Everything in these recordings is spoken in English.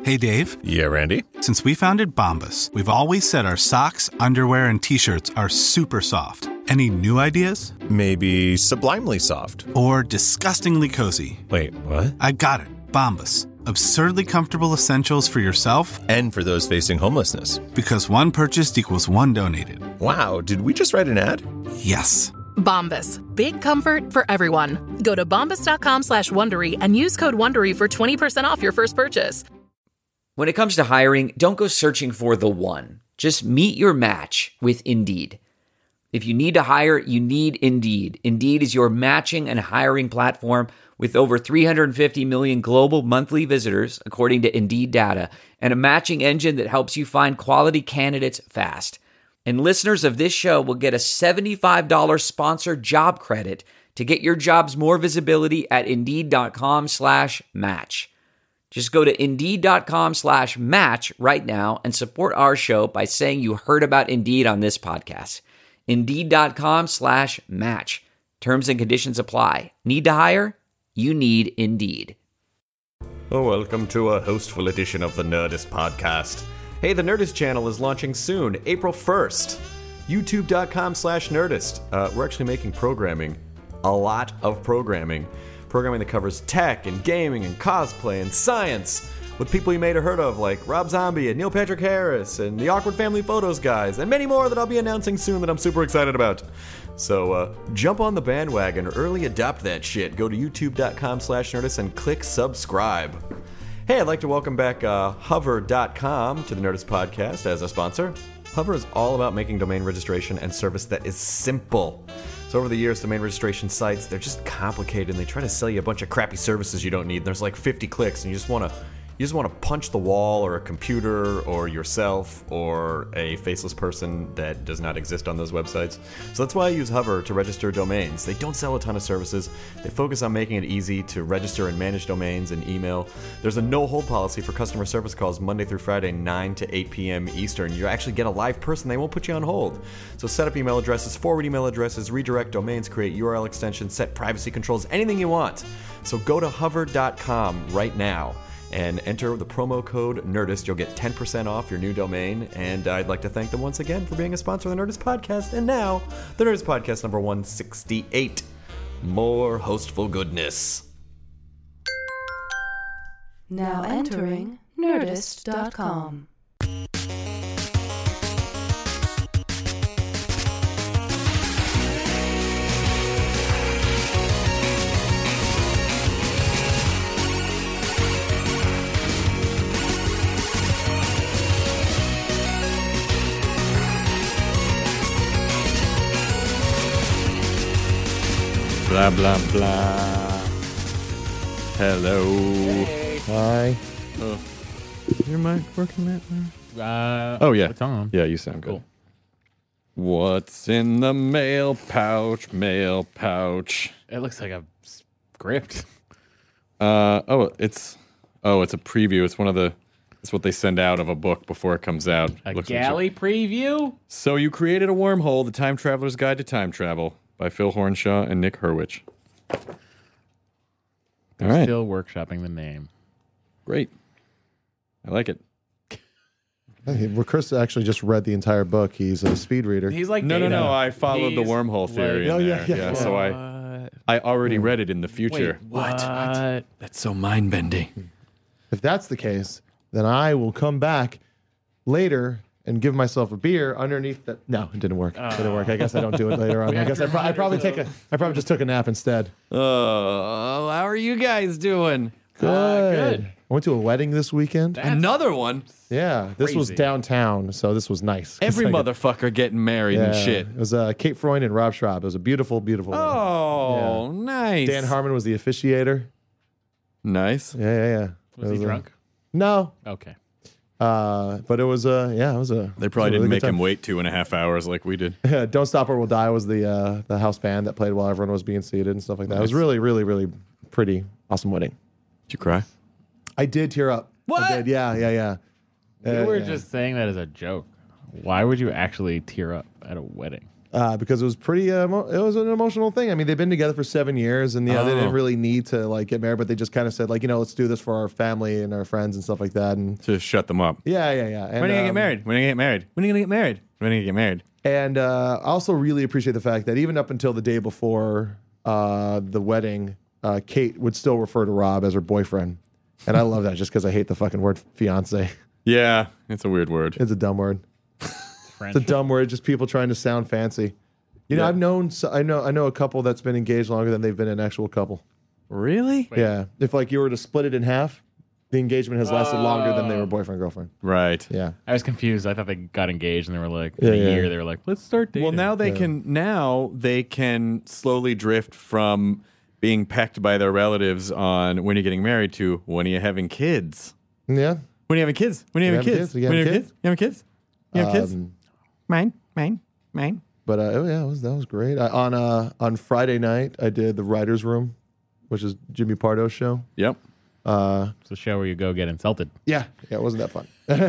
Hey, Dave. Yeah, Randy? Since we founded Bombas, we've always said our socks, underwear, and T-shirts are super soft. Any new ideas? Maybe sublimely soft. Or disgustingly cozy. Wait, what? I got it. Bombas. Absurdly comfortable essentials for yourself and for those facing homelessness. Because one purchased equals one donated. Wow, did we just write an ad? Yes. Bombas. Big comfort for everyone. Go to bombas.com/Wondery and use code WONDERY for 20% off your first purchase. When it comes to hiring, don't go searching for the one. Just meet your match with Indeed. If you need to hire, you need Indeed. Indeed is your matching and hiring platform with over 350 million global monthly visitors, according to Indeed data, and a matching engine that helps you find quality candidates fast. And listeners of this show will get a $75 sponsored job credit to get your jobs more visibility at Indeed.com/match. Just go to Indeed.com/match right now and support our show by saying you heard about Indeed on this podcast. Indeed.com/match. Terms and conditions apply. Need to hire? You need Indeed. Oh, welcome to a hostful edition of the Nerdist Podcast. Hey, the Nerdist channel is launching soon, April 1st. YouTube.com/Nerdist. We're actually making programming. A lot of programming. Programming that covers tech and gaming and cosplay and science with people you may have heard of like Rob Zombie and Neil Patrick Harris and the Awkward Family Photos guys and many more that I'll be announcing soon that I'm super excited about. So jump on the bandwagon, early adopt that shit. Go to youtube.com/Nerdist and click subscribe. Hey, I'd like to welcome back Hover.com to the Nerdist Podcast as a sponsor. Hover is all about making domain registration and service that is simple. So over the years, domain registration sites, they're just complicated and they try to sell you a bunch of crappy services you don't need. There's like 50 clicks and you just want to punch the wall or a computer or yourself or a faceless person that does not exist on those websites. So that's why I use Hover to register domains. They don't sell a ton of services. They focus on making it easy to register and manage domains and email. There's a no-hold policy for customer service calls Monday through Friday, 9 to 8 p.m. Eastern. You actually get a live person. They won't put you on hold. So set up email addresses, forward email addresses, redirect domains, create URL extensions, set privacy controls, anything you want. So go to hover.com right now and enter the promo code NERDIST. You'll get 10% off your new domain. And I'd like to thank them once again for being a sponsor of the Nerdist Podcast. And now, the Nerdist Podcast number 168. More hostful goodness. Now entering Nerdist.com. Blah, blah, blah. Hello. Hey. Hi. Oh. Is your mic working, Matt? Oh, yeah. It's on. Yeah, you sound good. Cool. What's in the mail pouch? Mail pouch. It looks like a script. It's a preview. It's it's what they send out of a book before it comes out. A galley preview? So you created a wormhole, The Time Traveler's Guide to Time Travel by Phil Hornshaw and Nick Hurwitch. They're All right. still workshopping the name. Great. I like it. Chris actually just read the entire book. He's a speed reader. He's like No. I followed the He's wormhole theory. like- in Oh, there. yeah. So I already read it in the future. Wait, what? That's so mind bending. If that's the case, then I will come back later and give myself a beer underneath the... No, it didn't work. It didn't work. I guess I don't do it later on. I guess I probably just took a nap instead. Oh, how are you guys doing? Good. I went to a wedding this weekend. Another one. Yeah, this was Crazy. downtown, so this was nice. Every I could- motherfucker getting married and shit. It was Kate Freund and Rob Schraub. It was a beautiful, beautiful wedding. Oh, nice. Dan Harmon was the officiator. Nice. Yeah. Was he drunk? No. Okay. But it was it was a... They probably didn't make him wait 2.5 hours like we did. Don't Stop or We'll Die was the house band that played while everyone was being seated and stuff like that. It was really, really, really pretty awesome wedding. Did you cry? I did tear up. What? I did. Yeah. You were just saying that as a joke. Why would you actually tear up at a wedding? because it was pretty. It was an emotional thing. I mean, they've been together for 7 years, and they didn't really need to like get married, but they just kind of said like, let's do this for our family and our friends and stuff like that. And To shut them up. yeah. And, When are you gonna get married? When are you gonna get married? When are you gonna get married? When are you gonna get married? And I also really appreciate the fact that even up until the day before the wedding, Kate would still refer to Rob as her boyfriend, and I love that just because I hate the fucking word fiance. Yeah, it's a weird word. It's a dumb word. It's a dumb word. Just people trying to sound fancy. Yeah. I know a couple that's been engaged longer than they've been an actual couple. Really? Yeah. If like you were to split it in half, the engagement has lasted longer than they were boyfriend girlfriend. Right. Yeah. I was confused. I thought they got engaged and they were like, Yeah, in a yeah. year, they were like, let's start dating. Well, now they can slowly drift from being pecked by their relatives on when you're getting married to when are you having kids? Yeah. When are you having kids? When are you having kids? You When are you having having kids? You having kids? You having kids? Mine. But that was great. On Friday night, I did the Writers' Room, which is Jimmy Pardo's show. Yep. It's a show where you go get insulted. Yeah, it wasn't that fun.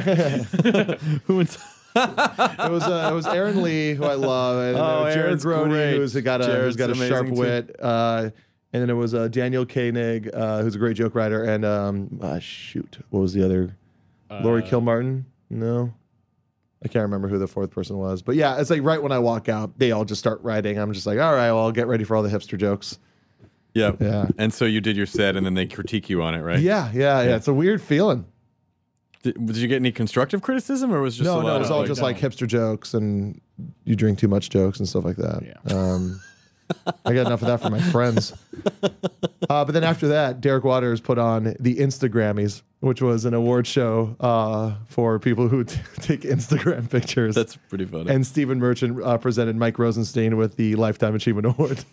Who ins- It was Aaron Lee, who I love, and then there was Jared Aaron's Groney, great. who's got a Jared's sharp amazing, too. wit, and then it was Daniel Koenig, who's a great joke writer, and what was the other? Laurie Kilmartin? No, I can't remember who the fourth person was, but yeah, it's like right when I walk out, they all just start writing. I'm just like, all right, well, I'll get ready for all the hipster jokes. Yep. Yeah. And so you did your set, and then they critique you on it, right? Yeah. It's a weird feeling. Did you get any constructive criticism, or was it just a No, lot it was of, all like, just like hipster jokes and you drink too much jokes and stuff like that. Yeah. I got enough of that for my friends. But then after that, Derek Waters put on the Instagrammies, which was an award show for people who take Instagram pictures. That's pretty funny. And Stephen Merchant presented Mike Rosenstein with the Lifetime Achievement Award.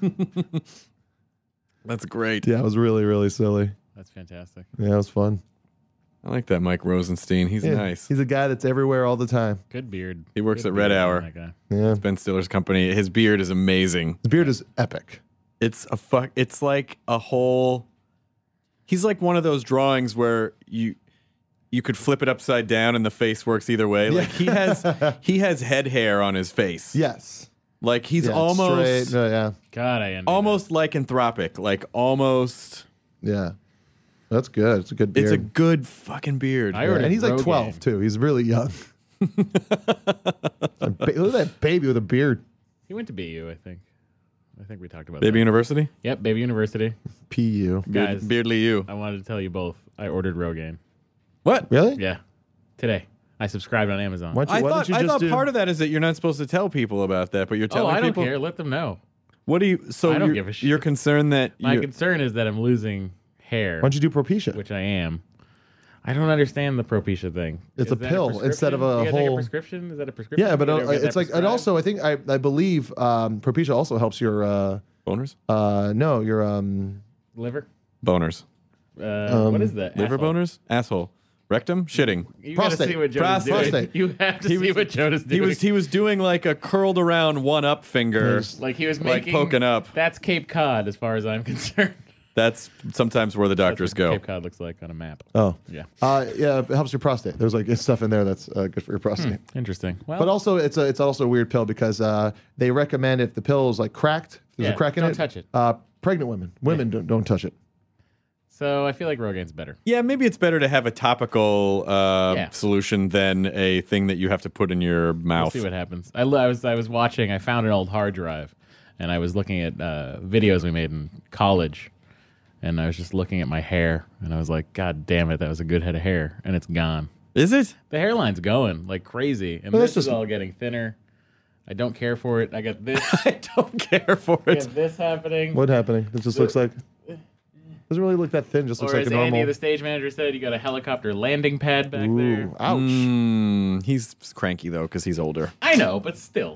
That's great. Yeah, it was really, really silly. That's fantastic. Yeah, it was fun. I like that Mike Rosenstein. He's Yeah, nice. He's a guy that's everywhere all the time. Good beard. He works Good at Red beard on Hour. that guy. Yeah. Ben Stiller's company. His beard is amazing. His beard is epic. It's like a whole. He's like one of those drawings where you could flip it upside down and the face works either way. Like he has head hair on his face. Yes. Like he's Yeah, almost straight. No, yeah. God, I envy almost lycanthropic. Like almost. Yeah. That's good. It's a good beard. It's a good fucking beard. I Yeah, ordered and he's like Rogaine. 12 too. He's really young. Look at that baby with a beard. He went to BU, I think. I think we talked about Baby that. University. Yep, Baby University. PU. Guys, Beardly you. I wanted to tell you both. I ordered Rogaine. What? Really? Yeah. Today. I subscribed on Amazon. Why don't you I just thought do- part of that is that you're not supposed to tell people about that, but you're Oh, telling I don't people. care. Let them know. What do you? So I don't you're, give a shit. you're concerned that My you. concern is that I'm losing hair, Why don't you do Propecia? which I am. I don't understand the Propecia thing. It's Is a that pill prescription? instead of a You gotta take whole- prescription? Is that a prescription? Yeah, but You gotta get it's that like, and prescribed? also I believe Propecia also helps your boners. your liver. Boners. What is that? Liver Asshole. boners. Asshole. Rectum. Shitting. You gotta Prostate. see what Jonas doing. Prostate. You have to see what Jonas doing. He was doing like a curled around one up finger. like he was like making poking up. That's Cape Cod, as far as I'm concerned. That's sometimes where the That's doctors what go. Cape Cod looks like on a map. Oh. Yeah. Yeah, it helps your prostate. There's like stuff in there that's good for your prostate. Interesting. Well, But also it's also a weird pill because they recommend if the pill is like cracked, there's Yeah, a crack in don't it. touch it. Pregnant women don't touch it. so I feel like Rogaine's better. Yeah, maybe it's better to have a topical solution than a thing that you have to put in your We'll mouth. see what happens. I was watching. I found an old hard drive, and I was looking at videos we made in college, and I was just looking at my hair, and I was like, God damn it, that was a good head of hair, and it's gone. Is it? The hairline's going like crazy, and Well, this that's is just- all getting thinner. I don't care for it. I got this. I don't care for I it. got this happening. What happening? It just looks like doesn't really look that thin. Just looks Or like as a normal. Andy, the stage manager, said, you got a helicopter landing pad back there. Ooh, ouch. He's cranky though because he's older. I know, but still.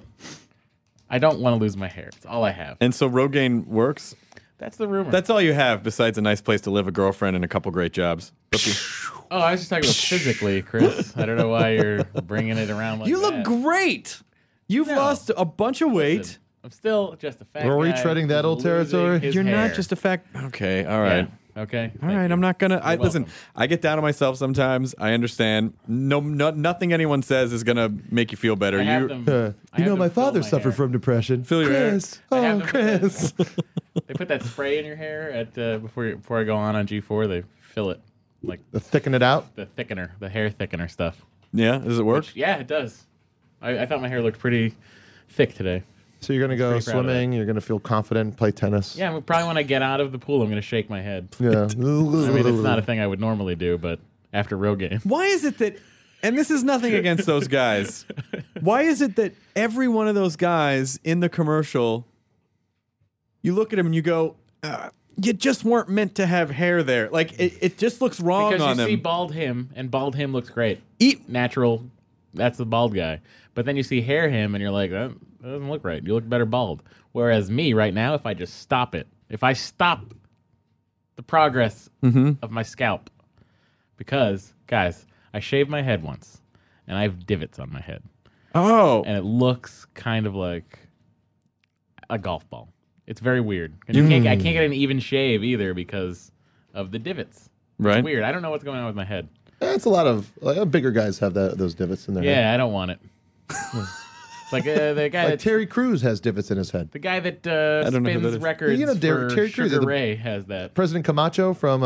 I don't want to lose my hair. It's all I have. And so Rogaine works. That's the rumor. That's all you have besides a nice place to live, a girlfriend, and a couple great jobs. Oh, I was just talking about physically, Chris. I don't know why you're bringing it around like You that. look great. You've No. lost a bunch of weight. Listen, I'm still just a fat Were we guy treading that who's old territory? losing his You're hair. not just a fact. Okay, all right. Okay. All right, I'm not gonna. Listen, welcome. I get down on myself sometimes. I understand. Nothing anyone says is gonna make you feel better. I have You them. I You have know, them my fill father my suffered hair. from depression. Fill your hair. Chris. I have Oh, them Chris. They put that spray in your hair at before I go on G4. They fill it like To thicken it out. the thickener, the hair thickener stuff. yeah, does it work? Yeah, it does. I thought my hair looked pretty thick today. So you're gonna go pretty proud of swimming. You're gonna feel confident. Play tennis. Yeah, probably when I get out of the pool, I'm going to shake my head. Yeah. I mean, it's not a thing I would normally do, but after real game. Why is it that? And this is nothing against those guys. Why is it that every one of those guys in the commercial, you look at him and you go, you just weren't meant to have hair there. Like it just looks wrong Because on you them. see bald him, and bald him looks great. Natural, that's the bald guy. But then you see hair him, and you're like, that doesn't look right. You look better bald. Whereas me right now, if I just stop it, if I stop the progress of my scalp, because, guys, I shaved my head once, and I have divots on my head. Oh, And it looks kind of like a golf ball. It's very weird. And I can't get an even shave either because of the divots. right. It's weird. I don't know what's going on with my head. That's a lot of bigger guys have those divots in their head. Yeah, I don't want it. It's like the guy Like that Terry Crews has divots in his head. the guy that don't know who spins that is. records You know, for Terry Crews, Sugar the- Ray has that. President Camacho from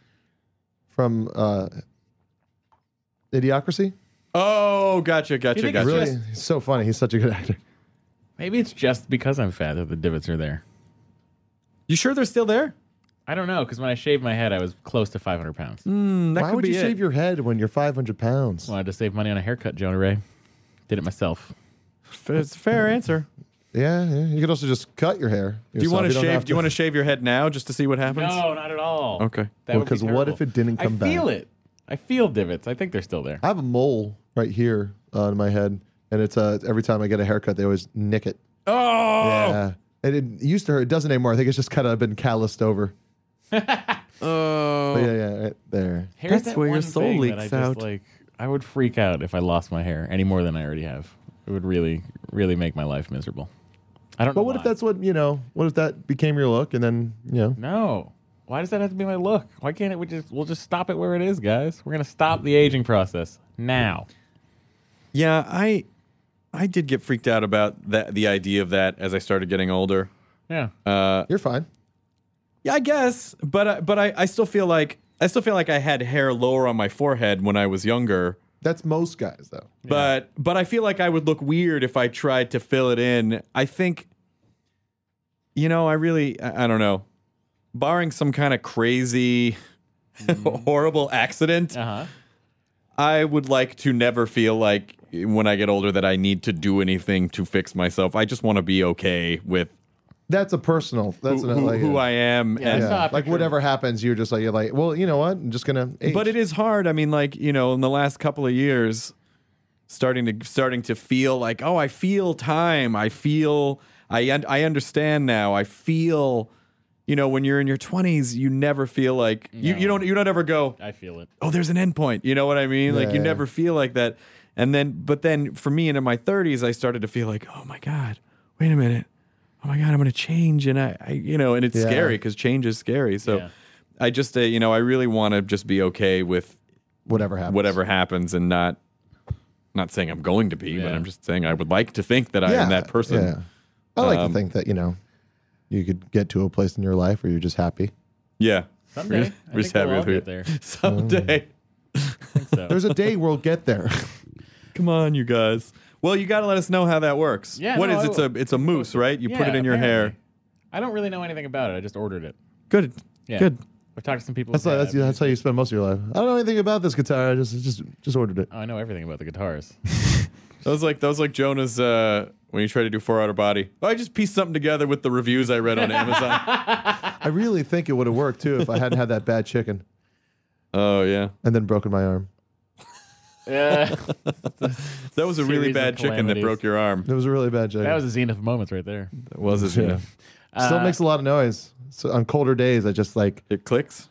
Idiocracy. Oh, gotcha. You think it's Really, just- he's so funny. He's such a good actor. Maybe it's just because I'm fat that the divots are there. You sure they're still there? I don't know, because when I shaved my head, I was close to 500 pounds. That Why could would be you it. shave your head when you're 500 pounds? Wanted to save money on a haircut, Jonah Ray. Did it myself. It's a fair answer. Yeah. You could also just cut your hair. Do you want to shave? Do you want to shave your head now just to see what happens? No, not at all. Okay. That would be Because what terrible. if it didn't come back? I feel it. I feel divots. I think they're still there. I have a mole right here on my head, and it's every time I get a haircut, they always nick it. Oh. Yeah. And it used to hurt. It doesn't anymore. I think it's just kind of been calloused over. Oh. But yeah, right there. Hair's That's that where your one soul thing leaks that I just, out. Like, I would freak out if I lost my hair any more than I already have. It would really, really make my life miserable. I don't know. But what if why. that's what if that became your look, and then No. Why does that have to be my look? Why can't it? We'll just stop it where it is, guys. We're gonna stop the aging process now. Yeah, I did get freaked out about the idea of that as I started getting older. Yeah. you're fine. Yeah, I guess, but I still feel like I had hair lower on my forehead when I was younger. That's most guys, though. But I feel like I would look weird if I tried to fill it in. I think, I don't know. Barring some kind of crazy, horrible accident, I would like to never feel like when I get older that I need to do anything to fix myself. I just want to be okay with That's a personal. That's who I am. Yeah, and I saw a like picture. whatever happens, you're like, well, you know what? I'm just gonna age. But it is hard. I mean, like, in the last couple of years, starting to feel like, oh, I feel time. I understand now. I feel, when you're in your 20s, you never feel like you don't ever go, I feel it. oh, there's an end point. You know what I mean? Like, you Yeah. never feel like that. But then for me, and in my 30s, I started to feel like, oh my God, wait a minute. Oh my God, I'm going to change. And and it's Yeah. scary because change is scary. So Yeah. I just, I really want to just be okay with whatever happens. and not saying I'm going to be, but Yeah. I'm just saying I would like to think that I am that person. Yeah. I like to think that you could get to a place in your life where you're just happy. Yeah. Someday. I We're just think we'll happy all with get there. Someday. I think so. There's a day we'll get there. Come on, you guys. Well, you got to let us know how that works. Yeah, What no, is it's a mousse, right? You put Yeah, it in your hair. apparently. I don't really know anything about it. I just ordered it. Good. Yeah. Good. I've talked to some people. That's who have. how you spend most of your life. I don't know anything about this guitar. I just ordered it. Oh, I know everything about the guitars. That was like Jonah's when you try to do 4 Outer Body. Oh, I just pieced something together with the reviews I read on Amazon. I really think it would have worked too if I hadn't had that bad chicken Oh yeah. and then broken my arm. Yeah. That was a really Series of bad chicken that calamities. broke your arm. It was a really bad chicken. That was a zenith moments right there. That was a Yeah. Still makes a lot of noise. So on colder days, I just like. It clicks.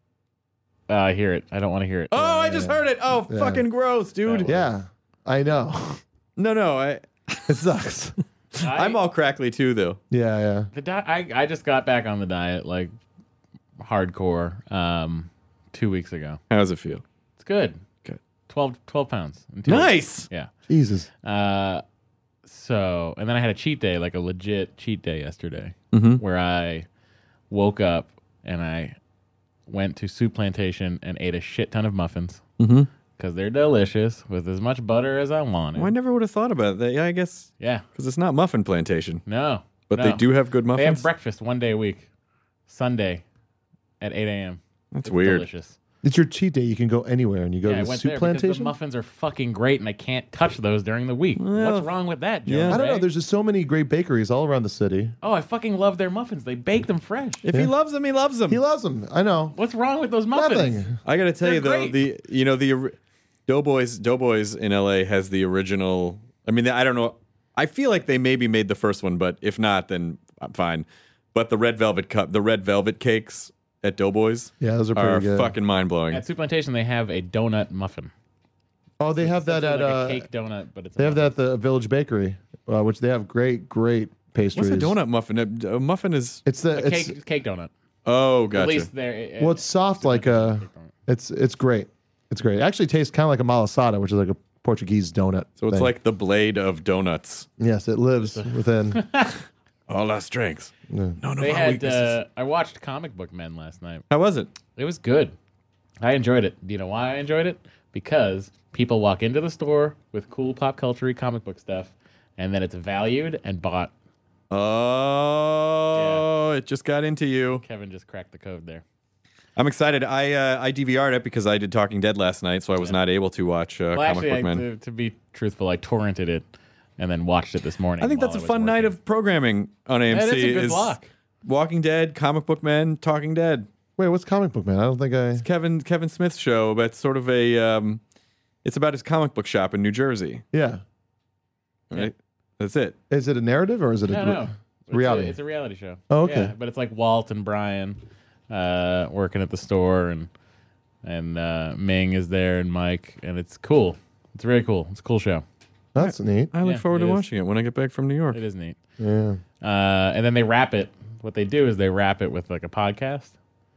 I hear it. I don't want to hear it. Oh, I just heard it. Oh, Yeah. fucking gross, dude. Yeah, I know. No, It sucks. I'm all crackly too, though. Yeah. I just got back on the diet like hardcore 2 weeks ago. How does it feel? It's good. Good. 12 pounds. In 2 Nice. weeks. Yeah. Jesus. So, and then I had a cheat day, like a legit cheat day yesterday, Mm-hmm. where I woke up and I went to Soup Plantation and ate a shit ton of muffins Mm-hmm. because they're delicious with as much butter as I wanted. Well, I never would have thought about that. Yeah, I guess Yeah. because it's not Muffin Plantation, No. but no. they do have good They muffins. have breakfast one day a week, Sunday at 8 a.m. That's It's weird. delicious. It's your cheat day. You can go anywhere, and you go Yeah, I to went Soup there because the Plantation. muffins are fucking great, and I can't touch those during the week. Well, What's wrong with that, Joe? yeah. I don't know. Ray? There's just so many great bakeries all around the city. Oh, I fucking love their muffins. They bake them fresh. If he loves them, he loves them. He loves them. I know. What's wrong with those muffins? Nothing. I got to tell They're you though, great. Doughboys in LA has the original. I mean, I don't know. I feel like they maybe made the first one, but if not, then I'm fine. But the red velvet cakes at Doughboys, Yeah, those are pretty good. fucking mind blowing. At Soup Plantation, they have a donut muffin. Oh, they have that at like a cake donut, but it's they have that at the Village Bakery, which they have great pastries. What's a donut muffin? A muffin is. It's the a it's cake donut. Oh, At gotcha. least there. well, it's soft like a. It's great. It's great. It actually tastes kind of like a malasada, which is like a Portuguese donut. So it's thing. like the blade of donuts. yes, it lives within. All our strengths. None of They our had. weaknesses. I watched Comic Book Men last night. How was it? It was good. I enjoyed it. Do you know why I enjoyed it? Because people walk into the store with cool pop culture comic book stuff, and then it's valued and bought. Oh, it just got into you. Kevin just cracked the code there. I'm excited. I DVR'd it because I did Talking Dead last night, so I was not able to watch Well, Comic actually, Book Men. to be truthful, I torrented it and then watched it this morning. I think that's a while I was fun night working. of programming on AMC. That is a good block. Walking Dead, Comic Book Men, Talking Dead. Wait, what's Comic Book Man? I don't think I. Kevin Smith's show, but it's sort of a. It's about his comic book shop in New Jersey. Yeah. Right. That's it. Is it a narrative or is it a No. reality? It's a reality show. Oh, okay. Yeah, but it's like Walt and Brian working at the store, and Ming is there, and Mike, and it's cool. It's very cool. It's a cool show. That's neat. I look Yeah, forward to it is. watching it when I get back from New York. It is neat. Yeah. And then they wrap it. What they do is they wrap it with like a podcast.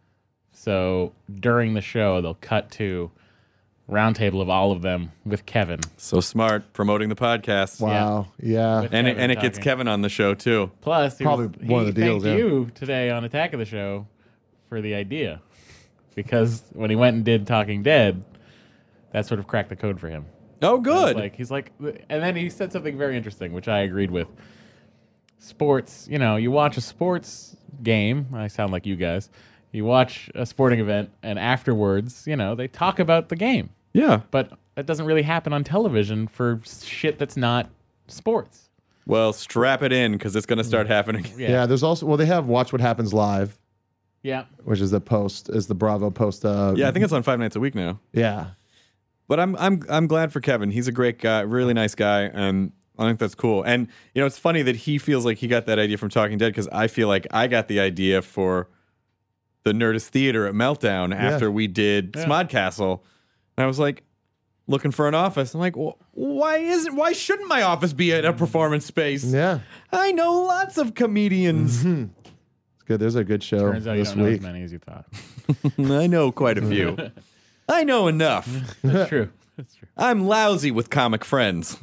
So during the show, they'll cut to roundtable of all of them with Kevin. So smart promoting the podcast. Wow. Yeah. With And Kevin it gets talking. Kevin on the show too. Plus, Probably one of the deals, thanked yeah. you today on Attack of the Show for the idea, because when he went and did Talking Dead, that sort of cracked the code for him. Oh, good. He's like, and then he said something very interesting, which I agreed with. Sports, you watch a sports game. I sound like you guys. You watch a sporting event, and afterwards, they talk about the game. Yeah. But that doesn't really happen on television for shit that's not sports. Well, strap it in because it's going to start happening. Yeah. There's also they have Watch What Happens Live, Yeah. which is the Bravo post. Yeah, I think it's on 5 nights a week now. Yeah. But I'm glad for Kevin. He's a great guy, really nice guy, and I think that's cool. And it's funny that he feels like he got that idea from Talking Dead because I feel like I got the idea for the Nerdist Theater at Meltdown after we did Smodcastle. And I was like looking for an office. I'm like, well, why shouldn't my office be at a performance space? Yeah. I know lots of comedians. It's good. There's a good show Turns out you this don't know as week. many as you thought. I know quite a few. I know enough. That's true. That's true. I'm lousy with comic friends.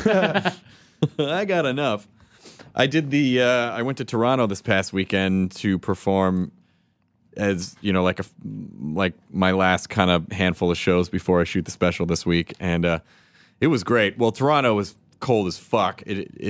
I got enough. I did I went to Toronto this past weekend to perform as, like my last kind of handful of shows before I shoot the special this week. And it was great. Well, Toronto was cold as fuck.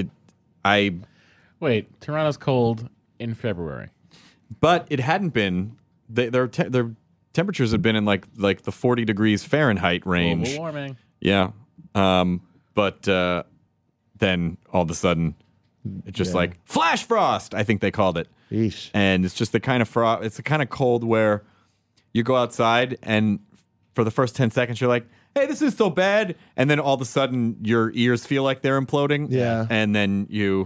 Wait, Toronto's cold in February. But it hadn't been. Their temperatures had been in like the 40 degrees Fahrenheit range. Global warming. Yeah. But then all of a sudden, it's just like flash frost, I think they called it. Yeesh. And it's just the kind of frost, it's the kind of cold where you go outside and for the first 10 seconds, you're like, hey, this is so bad. And then all of a sudden, your ears feel like they're imploding. Yeah. And then you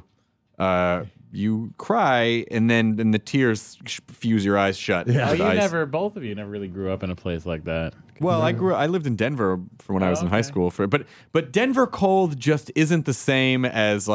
cry, and then the tears fuse your eyes shut. Yeah. with Oh, ice. both of you never really grew up in a place like that. Well, I lived in Denver for when I was in high school but Denver cold just isn't the same as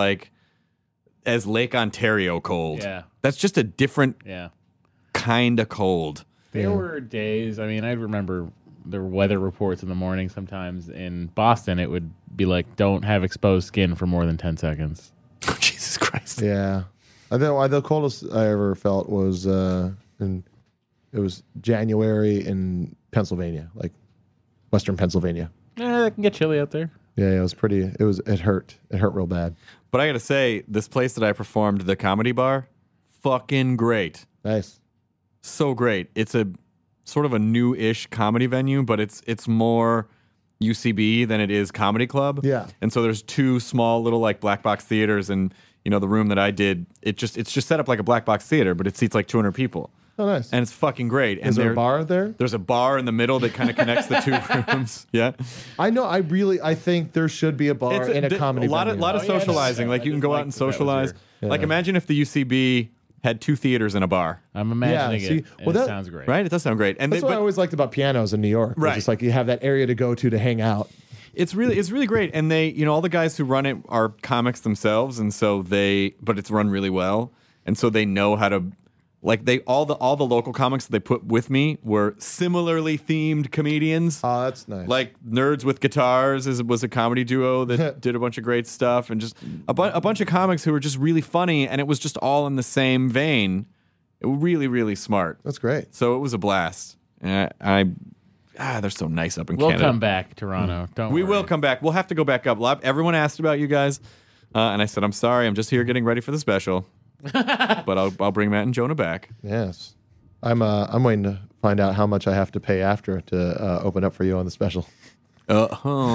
Lake Ontario cold. Yeah. That's just a different Yeah. kind of cold. There were days, I mean, I remember the weather reports in the morning sometimes in Boston. It would be like, don't have exposed skin for more than 10 seconds. Oh, Jesus Christ. Yeah. The coldest I ever felt was it was January in Pennsylvania, like Western Pennsylvania. Yeah, it can get chilly out there. Yeah, it was pretty. It hurt. It hurt real bad. But I got to say, this place that I performed, the Comedy Bar, fucking great. Nice. So great. It's a sort of a new-ish comedy venue, but it's more UCB than it is comedy club. Yeah. And so there's two small little like black box theaters, and the room that I did, it's just set up like a black box theater, but it seats like 200 people. Oh, nice. And it's fucking great. Is there a bar there? There's a bar in the middle that kind of connects the two rooms. Yeah. I know. I think there should be a bar in a comedy venue. A lot of socializing. Like you can go out and socialize. Like imagine if the UCB had two theaters and a bar. I'm imagining it. It sounds great. Right? It does sound great. And that's what I always liked about pianos in New York. Right. It's like you have that area to go to hang out. It's really great. And they, all the guys who run it are comics themselves, and so but it's run really well. And so they know how to, like, all the local comics that they put with me were similarly themed comedians. Oh, that's nice. Like Nerds with Guitars was a comedy duo that did a bunch of great stuff, and just a bunch of comics who were just really funny, and it was just all in the same vein. It was really, really smart. That's great. So it was a blast. And they're so nice up in Canada. We'll come back, Toronto. Don't We worry. will come back. We'll have to go back up. Everyone asked about you guys, and I said, I'm sorry. I'm just here getting ready for the special. But I'll bring Matt and Jonah back. Yes. I'm waiting to find out how much I have to pay after to open up for you on the special. It'll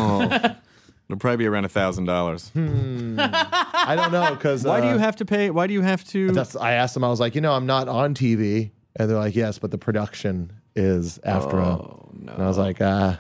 probably be around $1,000. I don't know, because Why do you have to pay? Why do you have to? I asked them. I was like, I'm not on TV, and they're like, yes, but the production is after. No. And I was like, all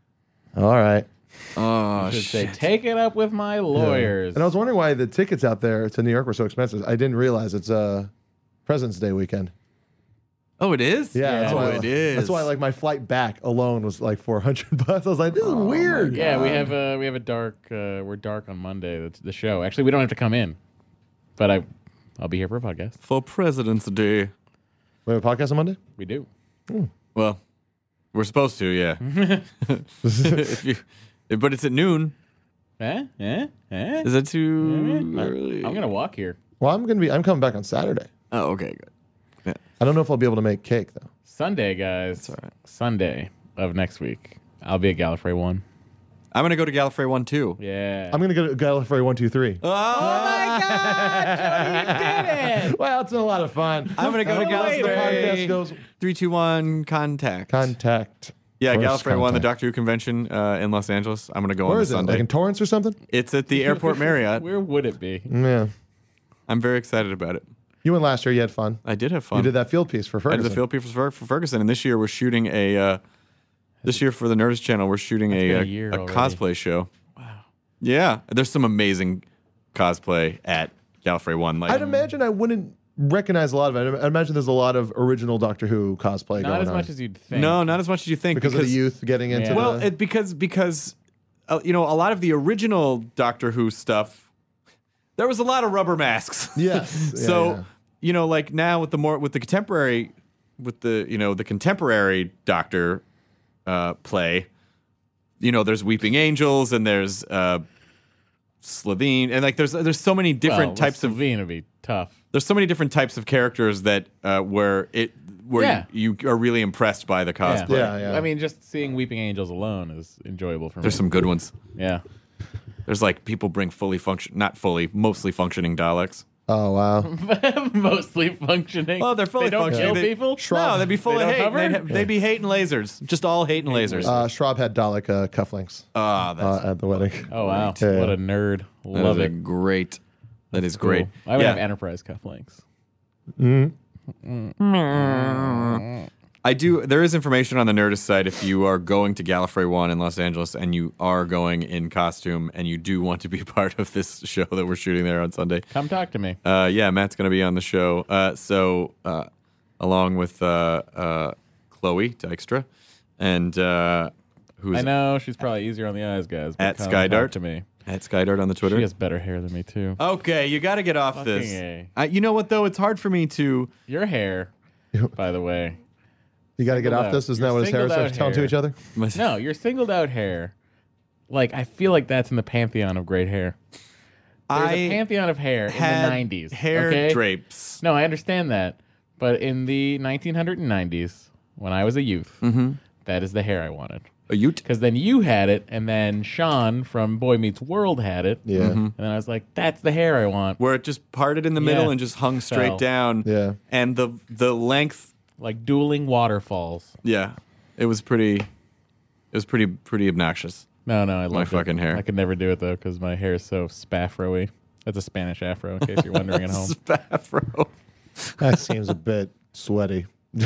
right. Oh, Should say, shit. take it up with my lawyers. And I was wondering why the tickets out there to New York were so expensive. I didn't realize it's President's Day weekend. Oh, it is? Yeah, that's why it is. That's why, like, my flight back alone was like $400. I was like, this is weird. Yeah, we have a dark. We're dark on Monday. That's the show. Actually, we don't have to come in, but I'll be here for a podcast. For President's Day. We have a podcast on Monday? We do. Well, we're supposed to, yeah. But it's at noon. Is that too early? I'm gonna walk here. Well, I'm coming back on Saturday. Oh, okay, good. Yeah. I don't know if I'll be able to make cake, though. Sunday, guys. That's all right. Sunday of next week. I'll be at Gallifrey 1. I'm going to go to Gallifrey 1 too. Yeah. I'm going to go to Gallifrey 1, 2, 3. Oh, my God! Jody, you did it! Well, it's been a lot of fun. I'm going to go to The podcast Gallifrey. goes 3, 2, 1, contact. First Yeah, Gallifrey 1, the contact. Doctor Who convention in Los Angeles. I'm going to go Where on is it? Sunday. Like in Torrance or something? It's at the Airport Marriott. Where would it be? Yeah. I'm very excited about it. You went last year. You had fun. I did have fun. You did that field piece for I Ferguson. did the field piece for Ferguson, and this year we're shooting this year for the Nerdist channel, we're shooting been a a year already. cosplay show. Wow. Yeah, there's some amazing cosplay at Gallifrey 1. Like, I'd imagine I wouldn't recognize a lot of it. I imagine there's a lot of original Doctor Who cosplay Not going as on. much as you'd think. No, not as much as you think. because of the youth getting into Yeah. Well, the... because a lot of the original Doctor Who stuff, there was a lot of rubber masks. Yes. Yeah, So, yeah. like now with the contemporary Doctor play, there's Weeping Angels and there's Slovene, and like there's so many different types of Slovene would be tough. there's so many different types of characters that where Yeah. you are really impressed by the cosplay. Yeah. I mean, just seeing Weeping Angels alone is enjoyable for me. There's some good ones. Yeah. There's like people bring mostly functioning Daleks. Oh, wow. Mostly functioning. Well, they're fully they don't functioning. kill people? No, they'd be full They of don't hate. hover? They'd be hating lasers. Just all hating lasers. Schraub had Dalek cufflinks That's at the wedding. Oh, wow. Yeah. What a nerd. Love that is it. great. That is Cool. great. I would Yeah. have Enterprise cufflinks. I do. There is information on the Nerdist site if you are going to Gallifrey 1 in Los Angeles and you are going in costume and you do want to be part of this show that we're shooting there on Sunday. Come talk to me. Yeah, Matt's going to be on the show. Along with Chloe Dykstra and who's I know she's probably easier on the eyes, guys. But At come Skydart? talk to me. at Skydart on the Twitter. She has better hair than me too. Okay, you got to get off Fucking this. A. You know what though? It's hard for me to. Your hair, by the way. You got to get Singled off out. this? Isn't You're that what his hair singled starts out telling to hair. each other? No, your singled out hair. Like, I feel like that's in the pantheon of great hair. There's a pantheon of hair in the 90s. Hair okay? drapes. No, I understand that. But in the 1990s, when I was a youth, that is the hair I wanted. A ute? Because then you had it, and then Sean from Boy Meets World had it. Yeah. And then I was like, that's the hair I want. Where it just parted in the middle Yeah. and just hung straight Fell. down. Yeah. And the length, Like dueling waterfalls. yeah, it was pretty obnoxious. No, I love My fucking hair. I could never do it, though, because my hair is so spaffro-y. That's a Spanish afro, in case you're wondering at home. Spaffro. That seems a bit sweaty.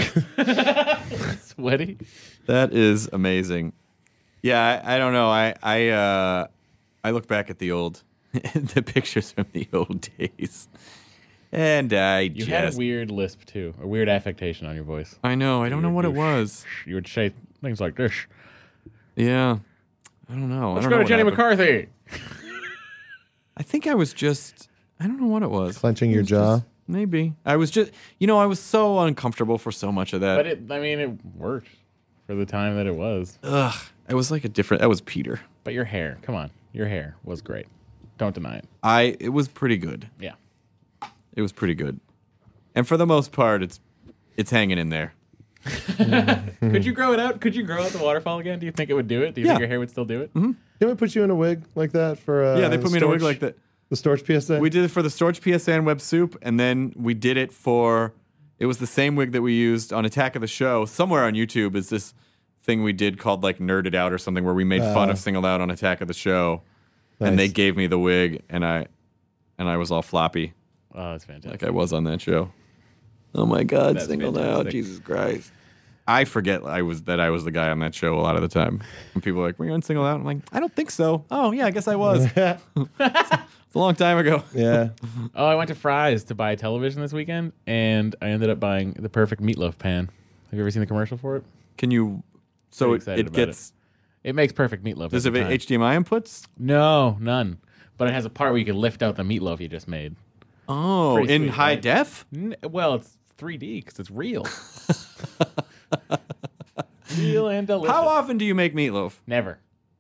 Sweaty? That is amazing. Yeah, I don't know. I look back at the pictures from the old days, and You had a weird lisp, too. A weird affectation on your voice. I know. I don't know what it was. You would say things like this. Yeah, I don't know. Let's I don't go know to Jenny what happened. McCarthy. I think I was just. I don't know what it was. Clenching your jaw. Maybe I was just. I was so uncomfortable for so much of that. But it worked for the time that it was. Ugh, it was like a different. That was Peter. But your hair, come on. Your hair was great. Don't deny it. It was pretty good. Yeah. It was pretty good, and for the most part, it's hanging in there. Could you grow it out? Could you grow out the waterfall again? Do you think it would do it? Do you think your hair would still do it? Didn't we put you in a wig like that for? Yeah, they put me in a wig like that. The Storch PSA. We did it for the Storch PSA and Web Soup, and then we did it for. It was the same wig that we used on Attack of the Show. Somewhere on YouTube is this thing we did called like Nerded Out or something, where we made fun of Singled Out on Attack of the Show, and they gave me the wig, and I was all floppy, Oh, that's fantastic. like I was on that show. Oh my God, That's Singled Out, fantastic. Jesus Christ! I forget I was the guy on that show a lot of the time. When people are like, "Were you on Singled Out?" I'm like, "I don't think so." Oh yeah, I guess I was. It's a long time ago. Yeah. Oh, I went to Fry's to buy a television this weekend, and I ended up buying the perfect meatloaf pan. Have you ever seen the commercial for it? Can you? So Pretty excited it about gets. It makes perfect meatloaf. Does it every have time. HDMI inputs? No, none. But it has a part where you can lift out the meatloaf you just made. Oh, Pretty in sweet, high right? def? Well, it's 3D because it's real. Real and delicious. How often do you make meatloaf? Never.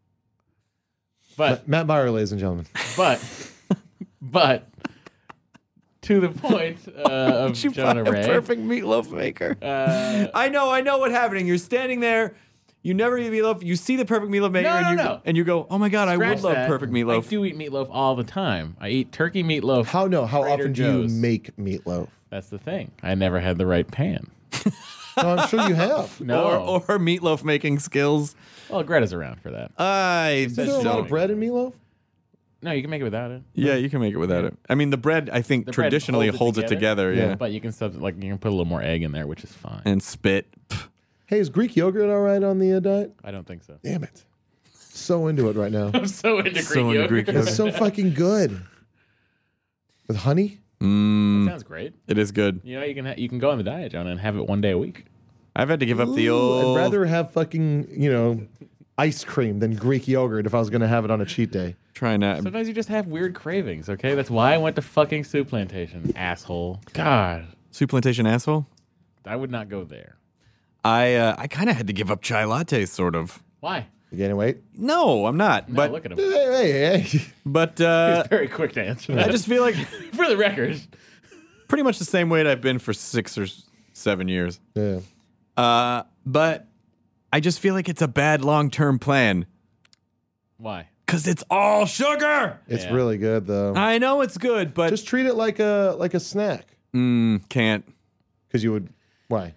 But Matt Bauer, ladies and gentlemen. but to the point of Jonah Ray. perfect meatloaf maker? Uh, I know what's happening. You're standing there. You never eat meatloaf. You see the perfect meatloaf maker, No. and you go, "Oh my God, I scratch would love that. perfect I meetloaf." do eat meatloaf all the time. I eat turkey meatloaf. How Trader often do Joe's. you make meatloaf? That's the thing. I never had the right pan. No, I'm sure you have. No. Or meatloaf making skills. Well, Greta's around for that. Is there a lot of bread in meatloaf? No, you can make it without it. Yeah, you can make it without it. I mean, the bread, I think, The bread traditionally holds it together. Yeah. But you can you can put a little more egg in there, which is fine. And spit. Hey, is Greek yogurt all right on the diet? I don't think so. Damn it. So into it right now. I'm so into Greek So into yogurt. Greek It's so fucking good. With honey? That sounds great. It is good. You know, you can go on the diet, Jonah, and have it one day a week. I've had to give up the Ooh, old. I'd rather have fucking, ice cream than Greek yogurt if I was going to have it on a cheat day. Try not. Sometimes you just have weird cravings, okay? That's why I went to fucking Soup Plantation, asshole. God, Soup Plantation asshole? I would not go there. I kind of had to give up chai lattes, sort of. Why? You gaining weight? No, I'm not. No, but look at him. Hey. but He's very quick to answer that. I just feel like For the record. pretty much the same weight I've been for 6 or 7 years. Yeah. But I just feel like it's a bad long-term plan Why? because it's all sugar. It's Yeah. really good, though. I know it's good, but Just treat it like a snack. can't. Because you would. Why?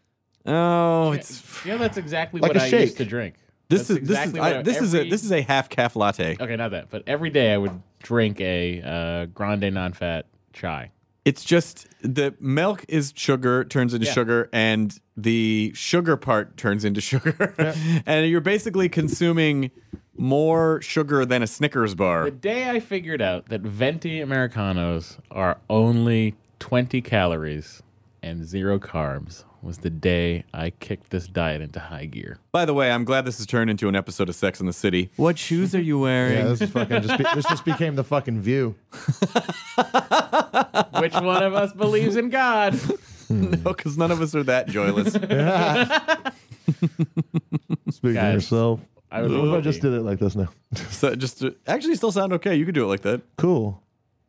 Oh, it's You know, that's exactly Like what a I shake. used to drink. this That's is exactly what I- this every- is a half calf latte. Okay, not that. But every day I would drink a grande non-fat chai. It's just the milk is sugar, turns into Yeah. sugar, and the sugar part turns into sugar. And you're basically consuming more sugar than a Snickers bar. The day I figured out that venti Americanos are only 20 calories and 0 carbs was the day I kicked this diet into high gear. By the way, I'm glad this has turned into an episode of Sex and the City. What shoes are you wearing? Yeah, this is fucking this just became the fucking View. Which one of us believes in God? No, because none of us are that joyless. Speaking of yourself. I What if I just did it like this now? So just actually still sound okay. You could do it like that. Cool.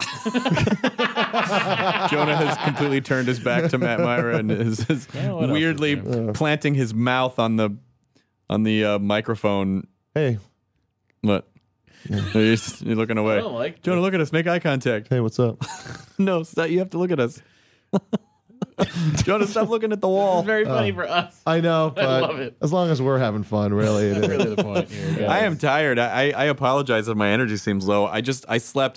Jonah has completely turned his back to Matt Myra and is what else weirdly is planting his mouth on the microphone. Hey, What? You're looking away. I don't like Jonah, look at us. Make eye contact. hey, what's up? No, stop. You have to look at us. Jonah, stop looking at the wall. It's very funny for us. I know, but love it. as long as we're having fun, really. It That's is. really the point here, guys. I am tired. I apologize if my energy seems low. I slept.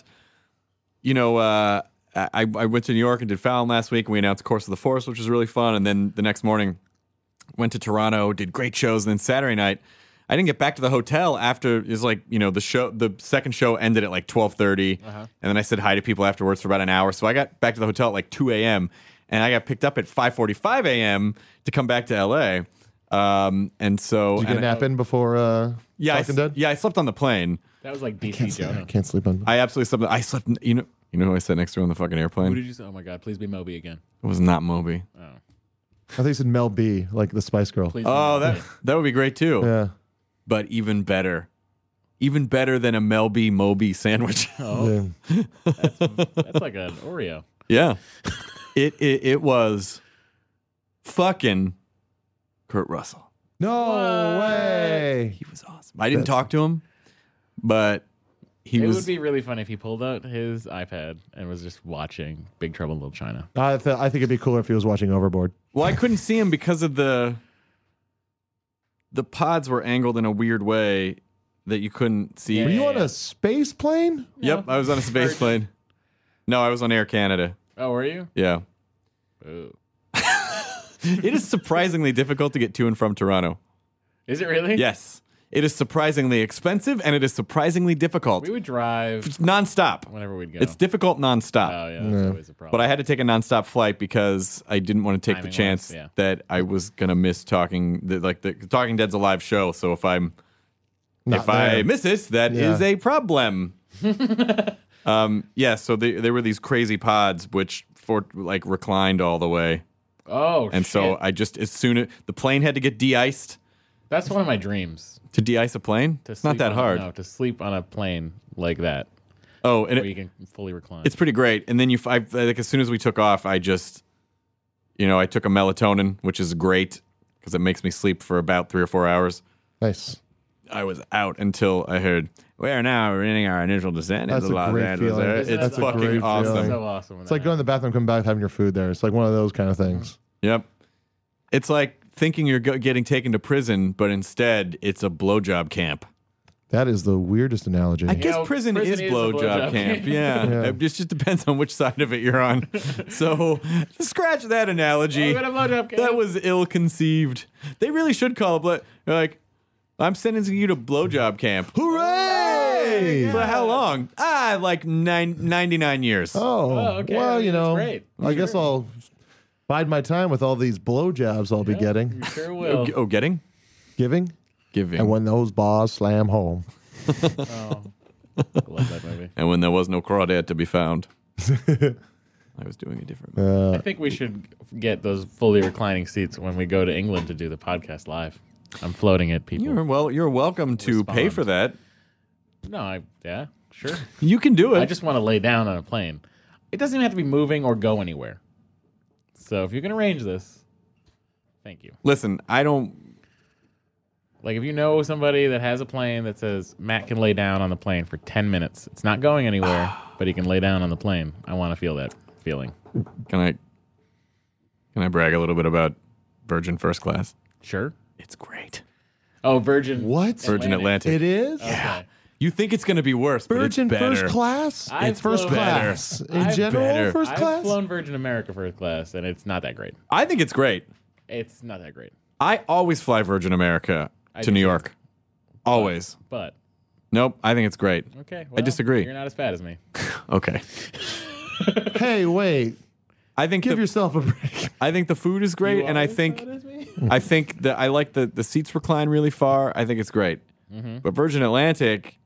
I went to New York and did Fallon last week, and we announced Course of the Forest, which was really fun. And then the next morning, went to Toronto, did great shows. And then Saturday night, I didn't get back to the hotel after. It was like the second show ended at like 12:30, and then I said hi to people afterwards for about an hour. So I got back to the hotel at like 2 a.m. and I got picked up at 5:45 a.m. to come back to LA. And so Did you get a nap in before Talking Dead? I slept on the plane. That was like DC Jonah. I can't sleep on. I absolutely slept. I slept. You know who I sat next to on the fucking airplane? Who did you say? Oh my God! Please be Moby again. It was not Moby. Oh, I think you said Mel B, like the Spice Girl. please. Be Oh, Moby. that would be great too. Yeah. But even better than a Mel B Moby sandwich. Oh, Yeah. that's like an Oreo. Yeah, it was fucking Kurt Russell. No way. He was awesome. I didn't talk to him, but he It was. would be really funny if he pulled out his iPad and was just watching Big Trouble in Little China. I think it'd be cooler if he was watching Overboard. Well, I couldn't see him because of the pods were angled in a weird way that you couldn't see. Were you on a space plane? Yep, I was on a space plane. No, I was on Air Canada. Oh, were you? Yeah. Oh. It is surprisingly difficult to get to and from Toronto. Is it really? Yes. It is surprisingly expensive and it is surprisingly difficult. We would drive It's nonstop. whenever we'd go. It's difficult nonstop. Oh, yeah. That's always a problem. But I had to take a nonstop flight because I didn't want to take the Timing-wise, chance yeah. that I was going to miss the Talking Dead's a live show. So if I miss it, that is a problem. So there were these crazy pods which reclined all the way. Oh, And shit. so I just, as soon as the plane had to get de-iced That's one of my dreams. to de-ice a plane, To it's not sleep that on- hard. No, to sleep on a plane like that, Oh, and where you can fully recline. it's pretty great. And then as soon as we took off, I just, I took a melatonin, which is great because it makes me sleep for about 3 or 4 hours. Nice. I was out until I heard, we are now beginning our initial descent That's into a Los great Angeles. feeling. It's That's a fucking great awesome. feeling. so awesome. It's like going to the bathroom, coming back, having your food there. It's like one of those kind of things. Yep. It's like thinking you're getting taken to prison, but instead it's a blowjob camp. That is the weirdest analogy. I guess know, prison is a blowjob camp. Yeah. Yeah. It just depends on which side of it you're on. So scratch that analogy. We're gonna blowjob camp. That was ill-conceived. They really should call it. They're like, I'm sentencing you to blowjob camp. Hooray! For how long? Like 99 years. Oh, okay. well, That's great. I guess I'll bide my time with all these blowjobs I'll be getting, You sure will. Oh, getting? giving, Giving. and when those bars slam home. Oh. I love that movie. And when there was no crawdad to be found. I was doing a different movie. I think we should get those fully reclining seats when we go to England to do the podcast live. I'm floating it, people. You're welcome to pay for that. No, yeah, sure. You can do it. I just want to lay down on a plane. It doesn't even have to be moving or go anywhere. So if you can arrange this, thank you. Listen, I don't. Like if you know somebody that has a plane that says Matt can lay down on the plane for 10 minutes. It's not going anywhere, but he can lay down on the plane. I want to feel that feeling. Can I brag a little bit about Virgin First Class? Sure. It's great. Oh, Virgin. What? Virgin Atlantic. It is? Okay. You think it's going to be worse, but Virgin it's better. first class? I've It's first flown- class. In I've general, better. first I've class? flown Virgin America first class, and it's not that great. I think it's great. It's not that great. I always fly Virgin America I to do New too. York. Always. But, Nope, I think it's great. okay. I disagree. You're not as fat as me. Okay. Hey, wait. I think Give yourself a break. I think the food is great, and I think that I like the seats recline really far. I think it's great. Mm-hmm. But Virgin Atlantic,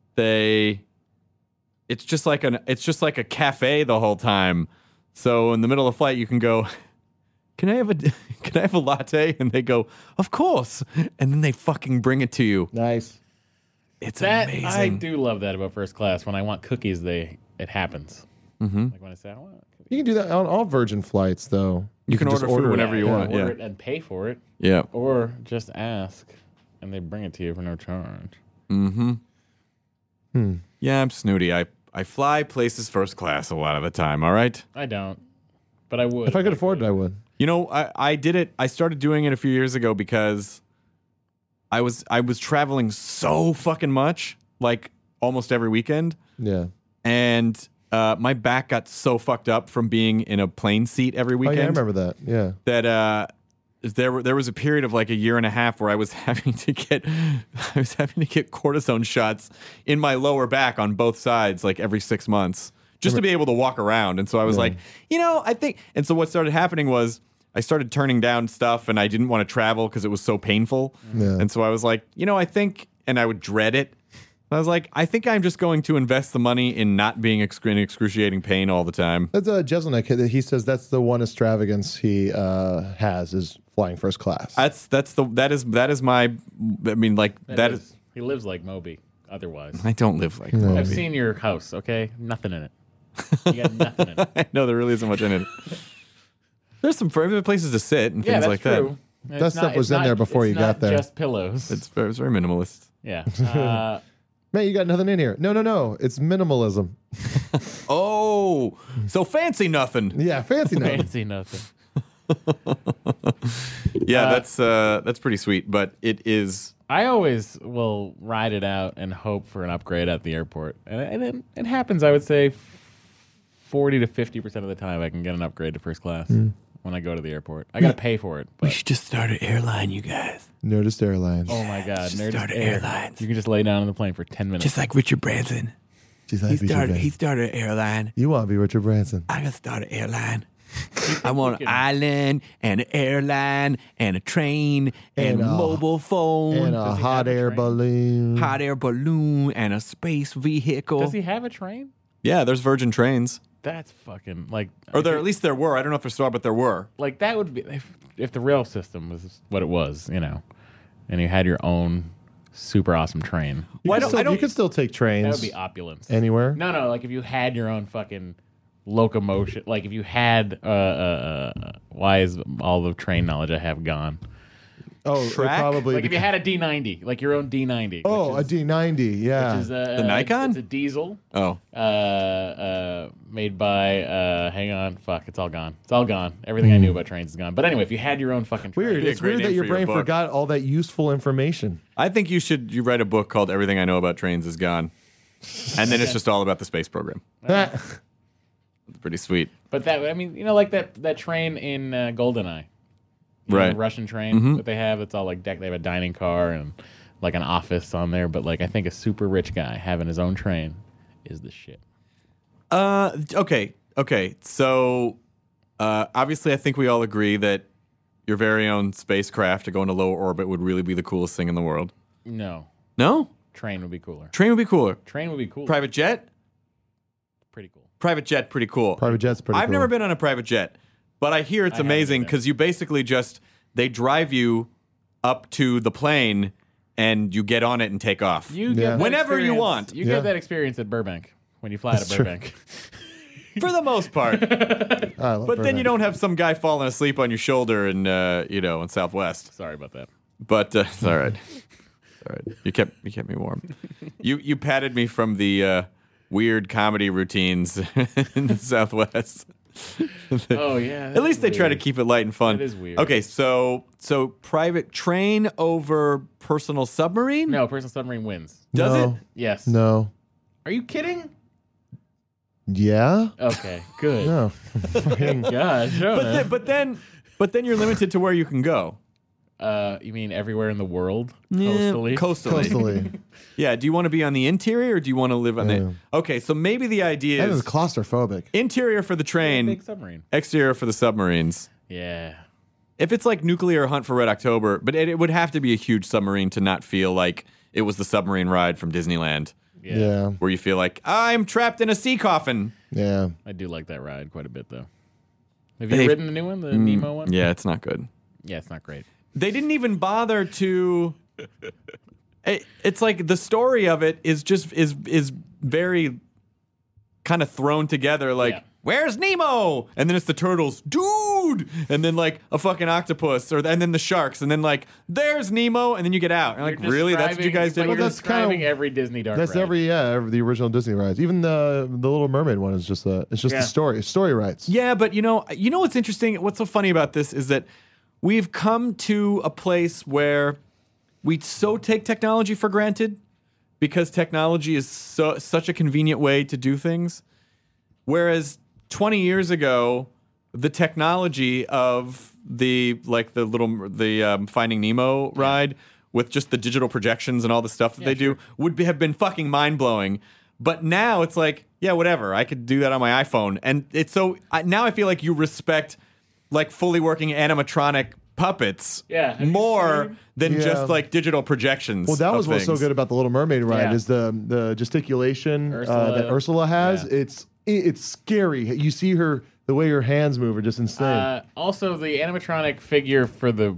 it's just like a cafe the whole time. So in the middle of the flight, you can go, can I have a latte? And they go, of course. And then they fucking bring it to you. Nice. It's That amazing. I do love that about first class. When I want cookies, it happens. Mm-hmm. Like when I say I want cookies. You can do that on all Virgin flights, though. You can just order food whenever you want. Order Yeah. it and pay for it, Yeah. or just ask, and they bring it to you for no charge. Mm-hmm. Yeah, I'm snooty. I fly places first class a lot of the time, all right? I don't, but I would. If I could afford it, I would. You know, I did it. I started doing it a few years ago because I was traveling so fucking much, like almost every weekend. Yeah. And my back got so fucked up from being in a plane seat every Oh, weekend. yeah, I remember that. Yeah. That there was a period of like a year and a half where I was having to get cortisone shots in my lower back on both sides like every 6 months just to be able to walk around. And so I was like, I think. And so what started happening was I started turning down stuff, and I didn't want to travel because it was so painful. Yeah. And so I was like, I think, and I would dread it. I was like, I think I'm just going to invest the money in not being in excruciating pain all the time. That's Jeselnik. He says that's the one extravagance he has is flying first class. That is my. I mean, like that is. He lives like Moby. Otherwise, I don't live like No. Moby. I've seen your house. Okay, nothing in it. You got nothing in it. No, there really isn't much in it. There's some private places to sit and Yeah, things that's like true. That stuff was in there before you got there. Just pillows. that. It's very minimalist. Yeah. Man, you got nothing in here. No. It's minimalism. Oh, so fancy nothing. Yeah, fancy nothing. Fancy nothing. Yeah, that's pretty sweet, but it is. I always will ride it out and hope for an upgrade at the airport, and it happens. I would say 40 to 50% of the time, I can get an upgrade to first class when I go to the airport. I got to pay for it. But, just start an airline, you guys. Nerdist Airlines. oh my god, Nerdist start Air. airlines. You can just lay down on the plane for 10 minutes. Just like Richard Branson. Jeez, I'd be so bad. started an airline. You want to be Richard Branson. I can start an airline. I want an island and an airline and a train and, And a a- mobile phone, And a hot air balloon. hot air balloon and a space vehicle. Does he have a train? Yeah, there's Virgin trains. That's fucking like. Or there, at least there were. I don't know if they're still, but there were. Like that would be if the rail system was what it was, and you had your own super awesome train. Well, You could still take trains That would be opulence. anywhere. No, like if you had your own fucking locomotion, like if you had why is all the train knowledge I have gone? Oh, it Track? probably. Like if you had a D90, like your own D90. Oh, which a D90, yeah. is The Nikon? It's a diesel. Oh. Made by hang on, fuck, it's all gone. It's all gone. Everything I knew about trains is gone. But anyway, if you had your own fucking train, Weird. be a It's great weird that name your for your brain book. forgot all that useful information. I think you write a book called Everything I Know About Trains Is Gone. And then it's just all about the space program. It's pretty sweet. But like that train in GoldenEye. Right. The Russian train that they have. It's all like deck. They have a dining car and like an office on there. But like I think a super rich guy having his own train is the shit. Okay. So, obviously, I think we all agree that your very own spacecraft to go into low orbit would really be the coolest thing in the world. No, No? train would be cooler. Train would be cooler. Train would be cool. Private jet? Pretty cool. Private jet, pretty cool. Private jet's pretty I've cool. never been on a private jet, but I hear it's haven't amazing either. because you basically they drive you up to the plane and you get on it and take off. You get Yeah. that Whenever you experience- want. You Yeah. get that experience at Burbank when you fly That's to true. Burbank. For the most part. I love But then you Burbank. don't have some guy falling asleep on your shoulder in Southwest. Sorry about that. But it's all right. All right. You kept me warm. You patted me from the weird comedy routines in the Southwest. Oh yeah. At least they try to keep it light and fun. That is weird. Okay, so private train over personal submarine? No, personal submarine wins. Does No. it? Yes. No. Are you kidding? Yeah? Okay. Good. No. Fucking- God, Jonah. But then you're limited to where you can go. You mean everywhere in the world? Coastally? Coastally. Yeah, do you want to be on the interior or do you want to live on Yeah. the Okay, so maybe the idea That is is claustrophobic. interior for the train, Big submarine. exterior for the submarines. Yeah. If it's like Nuclear Hunt for Red October, but it would have to be a huge submarine to not feel like it was the submarine ride from Disneyland, Yeah. where you feel like I'm trapped in a sea coffin. Yeah. I do like that ride quite a bit, though. Have you ridden the new one, the Nemo one? Yeah, it's not good. Yeah, it's not great. They didn't even bother to. It's like the story of it is just is very kind of thrown together. Like, Yeah. where's Nemo? And then it's the turtles, dude. And then like a fucking octopus, and then the sharks, and then like there's Nemo, and then you get out. And like, You're really? That's what you guys did? You're Well, that's kinda- describing every Disney dark That's ride. every the original Disney rides. Even the Little Mermaid one is just the story rides. Yeah, but you know what's interesting? What's so funny about this is that we've come to a place where we so take technology for granted because technology is such a convenient way to do things. Whereas 20 years ago, the technology of the Finding Nemo ride with just the digital projections and all the stuff that they do would have been fucking mind-blowing. But now it's like, yeah, whatever. I could do that on my iPhone. And it's now I feel like you respect like fully working animatronic puppets more than just like digital projections. Well, that was of what's so things. good about the Little Mermaid ride Yeah. is the gesticulation Ursula. that Ursula has. Yeah. It's scary. You see her, the way her hands move are just insane. Also, the animatronic figure for the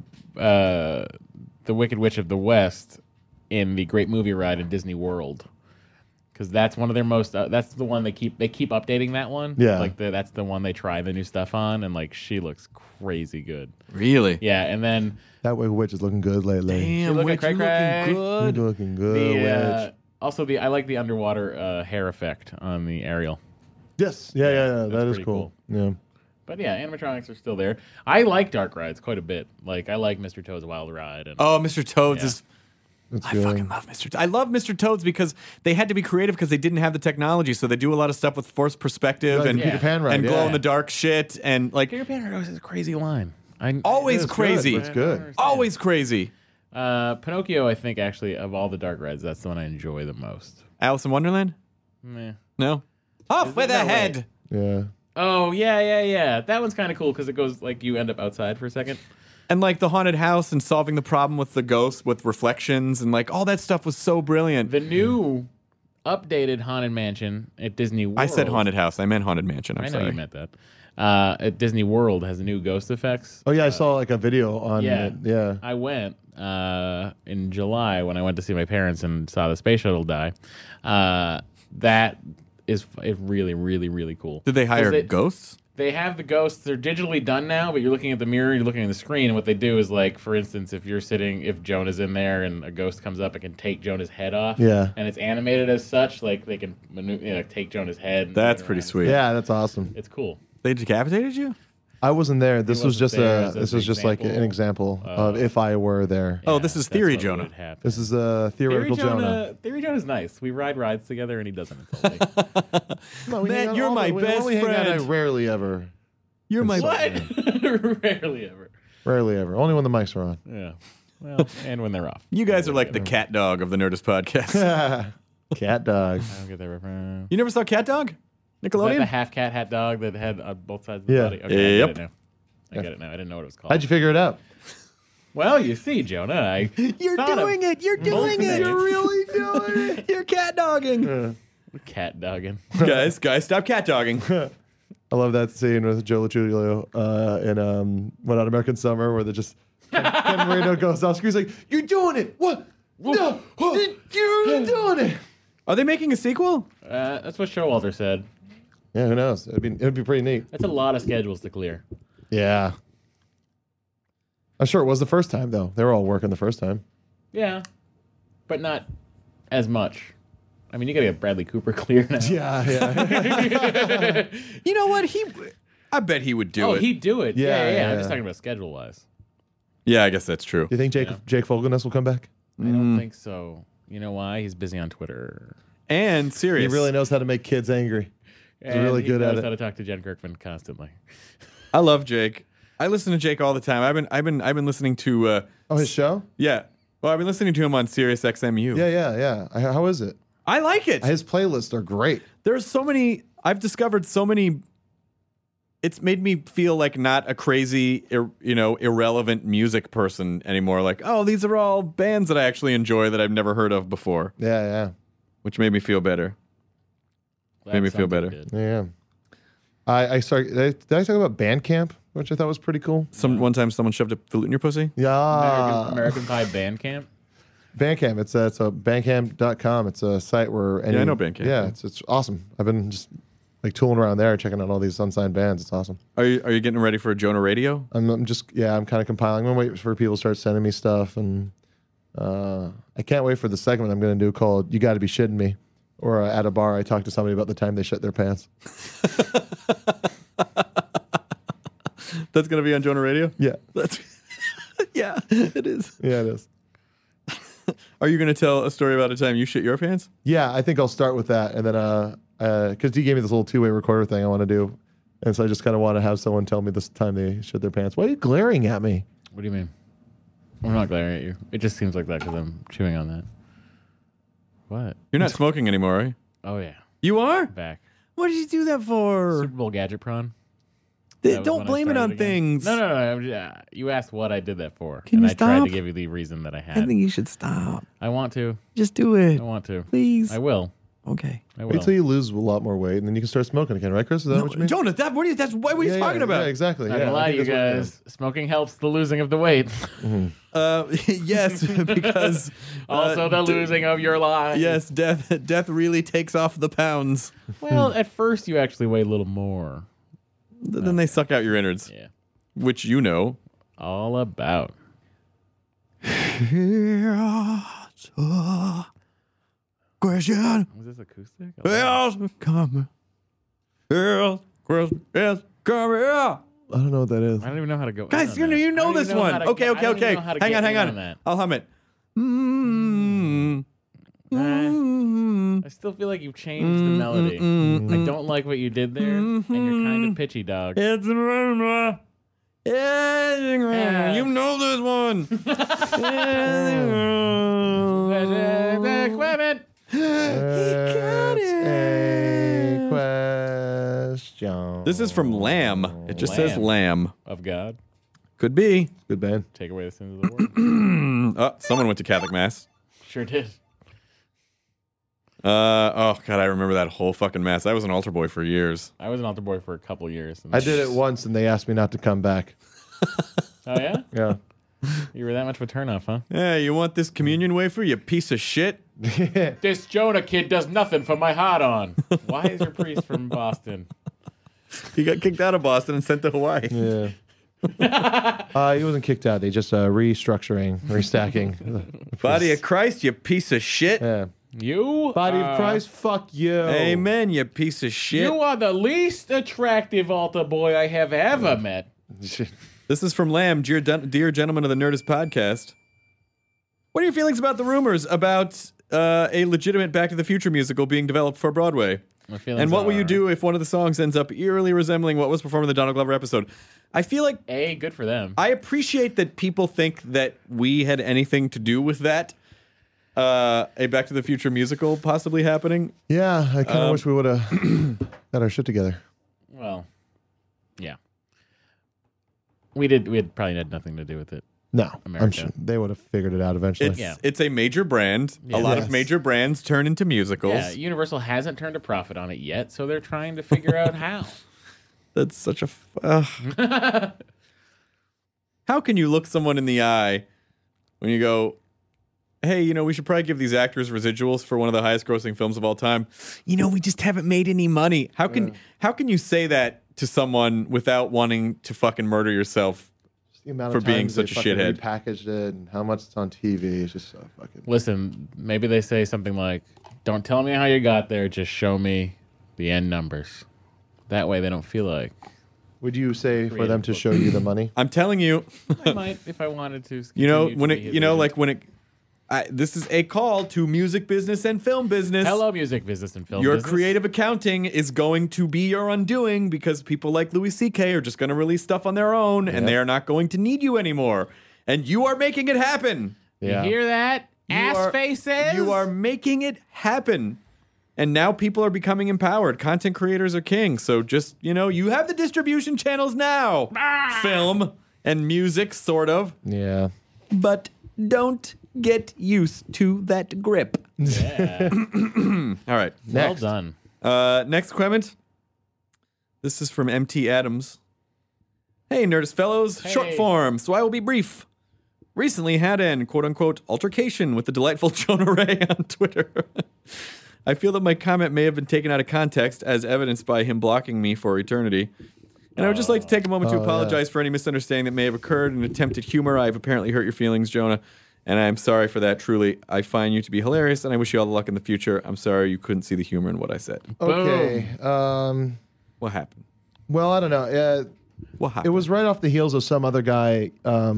Wicked Witch of the West in the Great Movie Ride in Disney World, because that's one of their most. That's the one they keep updating that one. Yeah. like that's the one they try the new stuff on, and like she looks crazy good. Really? Yeah, and then That Wicked Witch is looking good lately. Damn, looking Witch, you cray-cray. looking good. You're looking good, Witch. also I like the underwater hair effect on the Ariel. Yes. Yeah. That is pretty cool. Yeah. But yeah, animatronics are still there. I like dark rides quite a bit. Like I like Mr. Toad's Wild Ride. And Oh, Mr. Toad's Yeah. is. That's I good. fucking love Mr. Toad. I love Mr. Toad's because they had to be creative because they didn't have the technology, so they do a lot of stuff with forced perspective Like and the Peter Pan ride, and glow yeah. in the dark shit and like Peter Pan always has a crazy line. always It's crazy. Good. It's good. Always crazy. Pinocchio, I think actually of all the dark rides, that's the one I enjoy the most. Alice in Wonderland? Meh. No. Off with a that way? head. Yeah. Oh yeah. That one's kind of cool because it goes like you end up outside for a second. And like the haunted house and solving the problem with the ghost with reflections and like all that stuff was so brilliant. The new updated Haunted Mansion at Disney World. I said haunted house. I meant haunted mansion. I'm I know sorry. you meant that. At Disney World has new ghost effects. Oh yeah, I saw like a video on it. Yeah. I went in July when I went to see my parents and saw the space shuttle die. That is really, really, really cool. Did they hire They- ghosts? They have the ghosts. They're digitally done now, but you're looking at the mirror, you're looking at the screen, and what they do is like, for instance, if Jonah's in there and a ghost comes up, it can take Jonah's head off. Yeah. And it's animated as such, like they can take Jonah's head. And That's move it pretty around. sweet. Yeah, that's awesome. It's cool. They decapitated you? I wasn't there. This was wasn't just there. a. This This is was just like an example of if I were there. Oh, this is that's Theory what Jonah. would happen. This is a theoretical Jonah. Theory Jonah's nice. We ride rides together, and he doesn't insult me. No, we Matt, hang out you're all my the- we best only hang out, friend. I rarely ever. You're my What? Rarely ever. Rarely ever. Only when the mics are on. Yeah. Well, and when they're off. You guys are like the cat dog of the Nerdist podcast. Cat dog. I don't get that reference. You never saw Cat Dog? Is that the Nickelodeon? half cat, half dog that had both sides of the Yeah. body? Okay, Yep. I get it now. I get it now. I didn't know what it was called. How'd you figure it out? Well, you see, Jonah, You're doing it. You're doing it. You're really doing it. You're cat dogging. cat dogging. guys, stop cat dogging. I love that scene with Joe Luchulio in One Out American Summer where they just Ken Marino goes off screen. He's like, "You're doing it! What? No, you're doing it!" Are they making a sequel? That's what Showalter said. Yeah, who knows? It'd be pretty neat. That's a lot of schedules to clear. Yeah, I'm sure it was the first time though. They were all working the first time. Yeah, but not as much. I mean, you gotta get Bradley Cooper clear now. Yeah. You know what? I bet he would do it. He'd do it. Yeah, Yeah. I'm yeah. just talking about schedule wise. Yeah, I guess that's true. Do you think Jake Fogelness will come back? I don't think so. You know why? He's busy on Twitter. And He serious. really knows how to make kids angry. He's really good at knows it. how to talk to Jen Kirkman constantly. I love Jake. I listen to Jake all the time. I've been listening to. Oh, his show? Yeah. Well, I've been listening to him on Sirius XMU. Yeah. How is it? I like it. His playlists are great. There's so many. I've discovered so many. It's made me feel like not a crazy, irrelevant music person anymore. Like, oh, these are all bands that I actually enjoy that I've never heard of before, Yeah. which made me feel better. Made me feel better. Good. Yeah. I started. Did I talk about Bandcamp, which I thought was pretty cool? One time someone shoved a flute in your pussy? Yeah. American Pie Bandcamp. Bandcamp. It's a bandcamp.com. It's a site where I know Bandcamp. Yeah, it's awesome. I've been just like tooling around there, checking out all these unsigned bands. It's awesome. Are you getting ready for Jonah Radio? I'm kind of compiling. I'm waiting for people to start sending me stuff, and I can't wait for the segment I'm going to do called "You Got to Be Shitting Me," or at a bar I talk to somebody about the time they shit their pants. That's going to be on Jonah Radio? Yeah, yeah, it is. Yeah, it is. Are you going to tell a story about a time you shit your pants? Yeah, I think I'll start with that, and then because he gave me this little two-way recorder thing I want to do, and so I just kind of want to have someone tell me this time they shit their pants. Why are you glaring at me? What do you mean? I'm not glaring at you. It just seems like that because I'm chewing on that. What? You're not smoking anymore, are you? Oh, yeah. You are? Back. What did you do that for? Super Bowl gadget prawn. That was Don't when I blame it started on again. things. No. You asked what I did that for. Can and you I tried stop? to give you the reason that I had. I think you should stop. I want to. Just do it. I want to. Please. I will. Okay. I will. Wait till you lose a lot more weight, and then you can start smoking again, right, Chris? Is that what you mean? Jonah, that's what are you talking about? Yeah, exactly. Not yeah, gonna I lie to think you that's what it guys. Smoking helps the losing of the weight. Yes, because Also the losing of your life. yes, death really takes off the pounds. Well, at first you actually weigh a little more. Then they suck out your innards, Yeah. which you know. All about. Question. Was this acoustic? Yes, come. Yes, yes, come here. I don't know what that is. I don't even know how to go. Guys, in on that. you I know don't this even know one. how to Okay. get- I don't even know how to Hang get on. in on that. I'll hum it. I still feel like you've changed the melody. I don't like what you did there, and you're kind of pitchy, dog. It's you know this one. Equipment. That's a question. This is from Lamb. It just says Lamb. Of God. Could be. Good band. Take away the sins of the world. Oh, someone went to Catholic Mass. Sure did. Oh God, I remember that whole fucking mass. I was an altar boy for years. I was an altar boy for a couple years. I did it once, and they asked me not to come back. Oh, yeah? Yeah. You were that much of a turnoff, huh? Yeah, you want this communion wafer, you piece of shit? This Jonah kid does nothing for my hot on. Why is your priest from Boston? He got kicked out of Boston and sent to Hawaii. Yeah. He wasn't kicked out. They just restacking. Body of Christ, you piece of shit. Yeah. You? Body of Christ, fuck you. Amen, you piece of shit. You are the least attractive altar boy I have ever met. This is from Lamb, dear gentlemen of the Nerdist podcast. What are your feelings about the rumors about a legitimate Back to the Future musical being developed for Broadway? My feelings And what will you are, do if one of the songs ends up eerily resembling what was performed in the Donald Glover episode? I feel like A, good for them. I appreciate that people think that we had anything to do with that. A Back to the Future musical possibly happening. Yeah, I kind of wish we would have got our shit together. Well, yeah. We had probably had nothing to do with it. No, I'm America. sure they would have figured it out eventually. It's a major brand. Yeah. A lot Yes. of major brands turn into musicals. Yeah, Universal hasn't turned a profit on it yet, so they're trying to figure out how. That's such a... How can you look someone in the eye when you go, hey, we should probably give these actors residuals for one of the highest grossing films of all time. We just haven't made any money. How can you say that to someone without wanting to fucking murder yourself? The amount for of being times they such a fucking shithead. repackaged it and how much it's on TV. It's just so fucking. Listen, maybe they say something like, don't tell me how you got there, just show me the end numbers. That way they don't feel like... Would you say for them to show you the money? I'm telling you. I might, if I wanted to. This is a call to music business and film business. Hello, music business and film Your business. creative accounting is going to be your undoing because people like Louis C.K. are just going to release stuff on their own and they are not going to need you anymore. And you are making it happen. You hear that? Ass faces? You are making it happen. And now people are becoming empowered. Content creators are king. So just, you have the distribution channels now. Film and music, sort of. Yeah. But don't get used to that grip. Yeah. All right. Well done. Next, Clement. This is from MT Adams. Hey, Nerdist fellows, short form, so I will be brief. Recently had an quote-unquote altercation with the delightful Jonah Ray on Twitter. I feel that my comment may have been taken out of context, as evidenced by him blocking me for eternity. And I would just like to take a moment to apologize for any misunderstanding that may have occurred. In attempted humor, I have apparently hurt your feelings, Jonah, and I am sorry for that, truly. I find you to be hilarious, and I wish you all the luck in the future. I'm sorry you couldn't see the humor in what I said. Okay. What happened? Well, I don't know. What happened? It was right off the heels of some other guy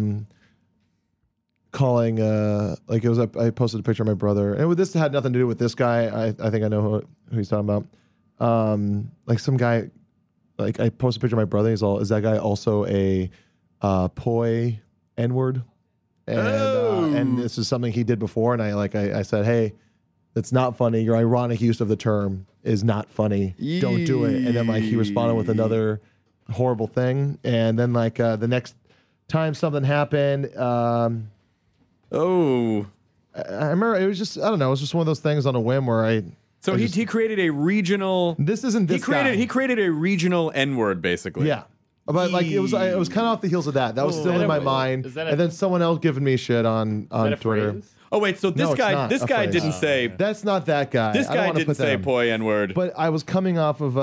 calling, like it was, I posted a picture of my brother, and this had nothing to do with this guy. I think I know who he's talking about. Like some guy, like I posted a picture of my brother. He's all, is that guy also a poi N-word? And this is something he did before, and I said, hey, it's not funny. Your ironic use of the term is not funny. Don't do it. And then like he responded with another horrible thing, and then like the next time something happened. I remember it was just, I don't know, it was just one of those things on a whim where So he created a regional. This isn't this guy. He created a regional N-word, basically. Yeah, but like it was kind of off the heels of that. That was still in my mind. And then someone else giving me shit on Twitter. Oh wait, so this guy didn't say. That's not that guy. This guy didn't say poi N-word. But I was coming off of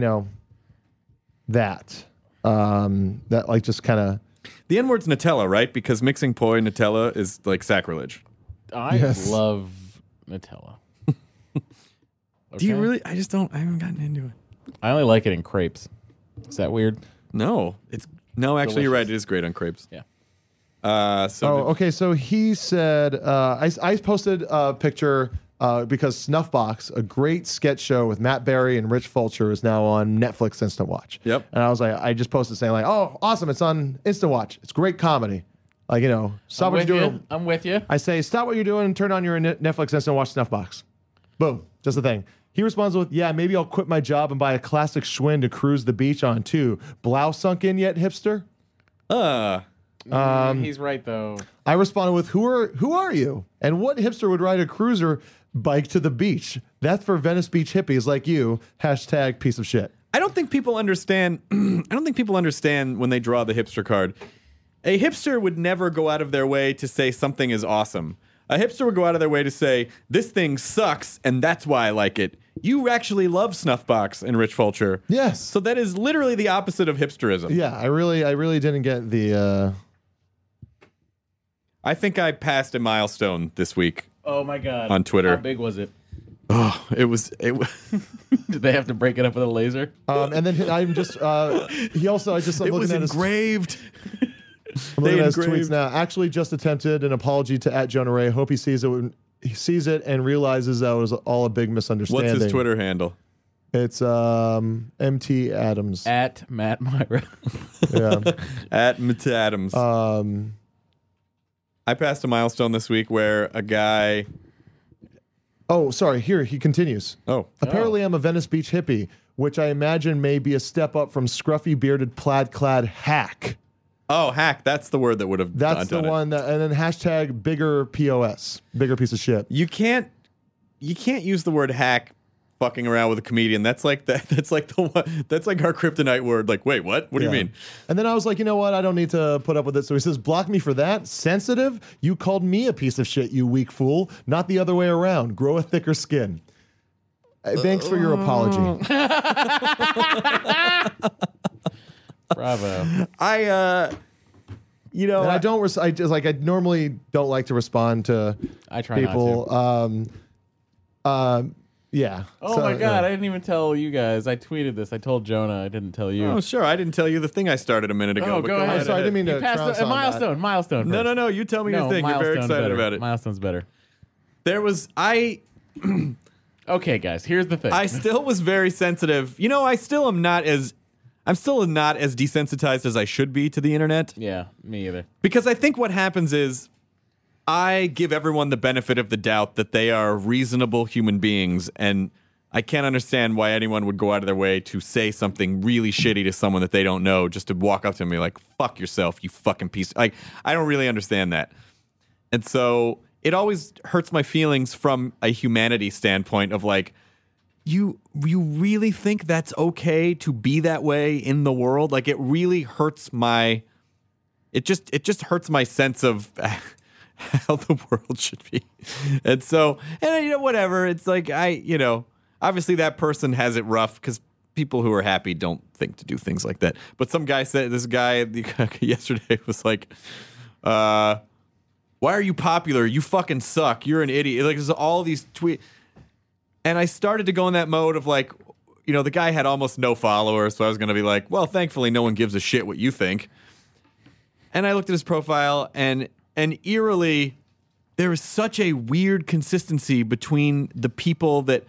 that like just kind of. The N-word's Nutella, right? Because mixing poi and Nutella is like sacrilege. I love Nutella. Do you really? I haven't gotten into it. I only like it in crepes. Is that weird? No, actually, you're right. It is great on crepes. Yeah. So he said, I posted a picture because Snuffbox, a great sketch show with Matt Berry and Rich Fulcher, is now on Netflix Instant Watch. Yep. And I was like, I just posted saying like, oh, awesome, it's on Instant Watch. It's great comedy. Like, stop what you're doing. I'm with you. I say, stop what you're doing and turn on your Netflix Instant Watch Snuffbox. Boom. Just the thing. He responds with, yeah, maybe I'll quit my job and buy a classic Schwinn to cruise the beach on too. Blouse sunk in yet, hipster? He's right though. I responded with, who are you? And what hipster would ride a cruiser bike to the beach? That's for Venice Beach hippies like you. # piece of shit. I don't think people understand. When they draw the hipster card. A hipster would never go out of their way to say something is awesome. A hipster would go out of their way to say, this thing sucks, and that's why I like it. You actually love Snuffbox and Rich Fulcher. Yes. So that is literally the opposite of hipsterism. Yeah, I really didn't get the... I think I passed a milestone this week. Oh my God. On Twitter. How big was it? Oh, it was. Did they have to break it up with a laser? And then I'm just... he also... I'm looking at his... engraved. I'm looking at his tweets now. Actually just attempted an apology to @Jonah Ray. Hope he sees it and realizes that it was all a big misunderstanding. What's his Twitter handle? It's MT Adams. @Matt Myra. Yeah. @Matt Adams. I passed a milestone this week where a guy... Oh, sorry. Here, he continues. Apparently I'm a Venice Beach hippie, which I imagine may be a step up from scruffy bearded plaid-clad hack. Oh, hack. That's the word that would have That's the one that, and then # bigger POS, bigger piece of shit. You can't use the word hack fucking around with a comedian. That's like that's like our kryptonite word. Like, wait, what? What do you mean? And then I was like, you know what? I don't need to put up with it. So he says, block me for that? Sensitive? You called me a piece of shit, you weak fool. Not the other way around. Grow a thicker skin. Thanks for your apology. Bravo. I don't. I normally don't like to respond to I try people. Not to. Yeah. Oh my God! I didn't even tell you guys. I tweeted this. I told Jonah. I didn't tell you. Oh sure, I didn't tell you the thing I started a minute ago. Oh, go ahead. I'm sorry, I didn't mean to. Passed a milestone. Milestone. No, no. You tell me your thing. You're very excited about it. Milestone's better. Okay, guys. Here's the thing. I still was very sensitive. I'm still not as desensitized as I should be to the internet. Yeah, me either. Because I think what happens is I give everyone the benefit of the doubt that they are reasonable human beings, and I can't understand why anyone would go out of their way to say something really shitty to someone that they don't know just to walk up to me like, fuck yourself, you fucking piece. Like, I don't really understand that. And so it always hurts my feelings from a humanity standpoint of like, you really think that's okay to be that way in the world? Like, it really hurts it just hurts my sense of how the world should be. And so, whatever. It's like, obviously that person has it rough because people who are happy don't think to do things like that. But this guy yesterday was like, why are you popular? You fucking suck. You're an idiot. Like, there's all these tweets. And I started to go in that mode of like, the guy had almost no followers. So I was going to be like, well, thankfully no one gives a shit what you think. And I looked at his profile and eerily, there is such a weird consistency between the people that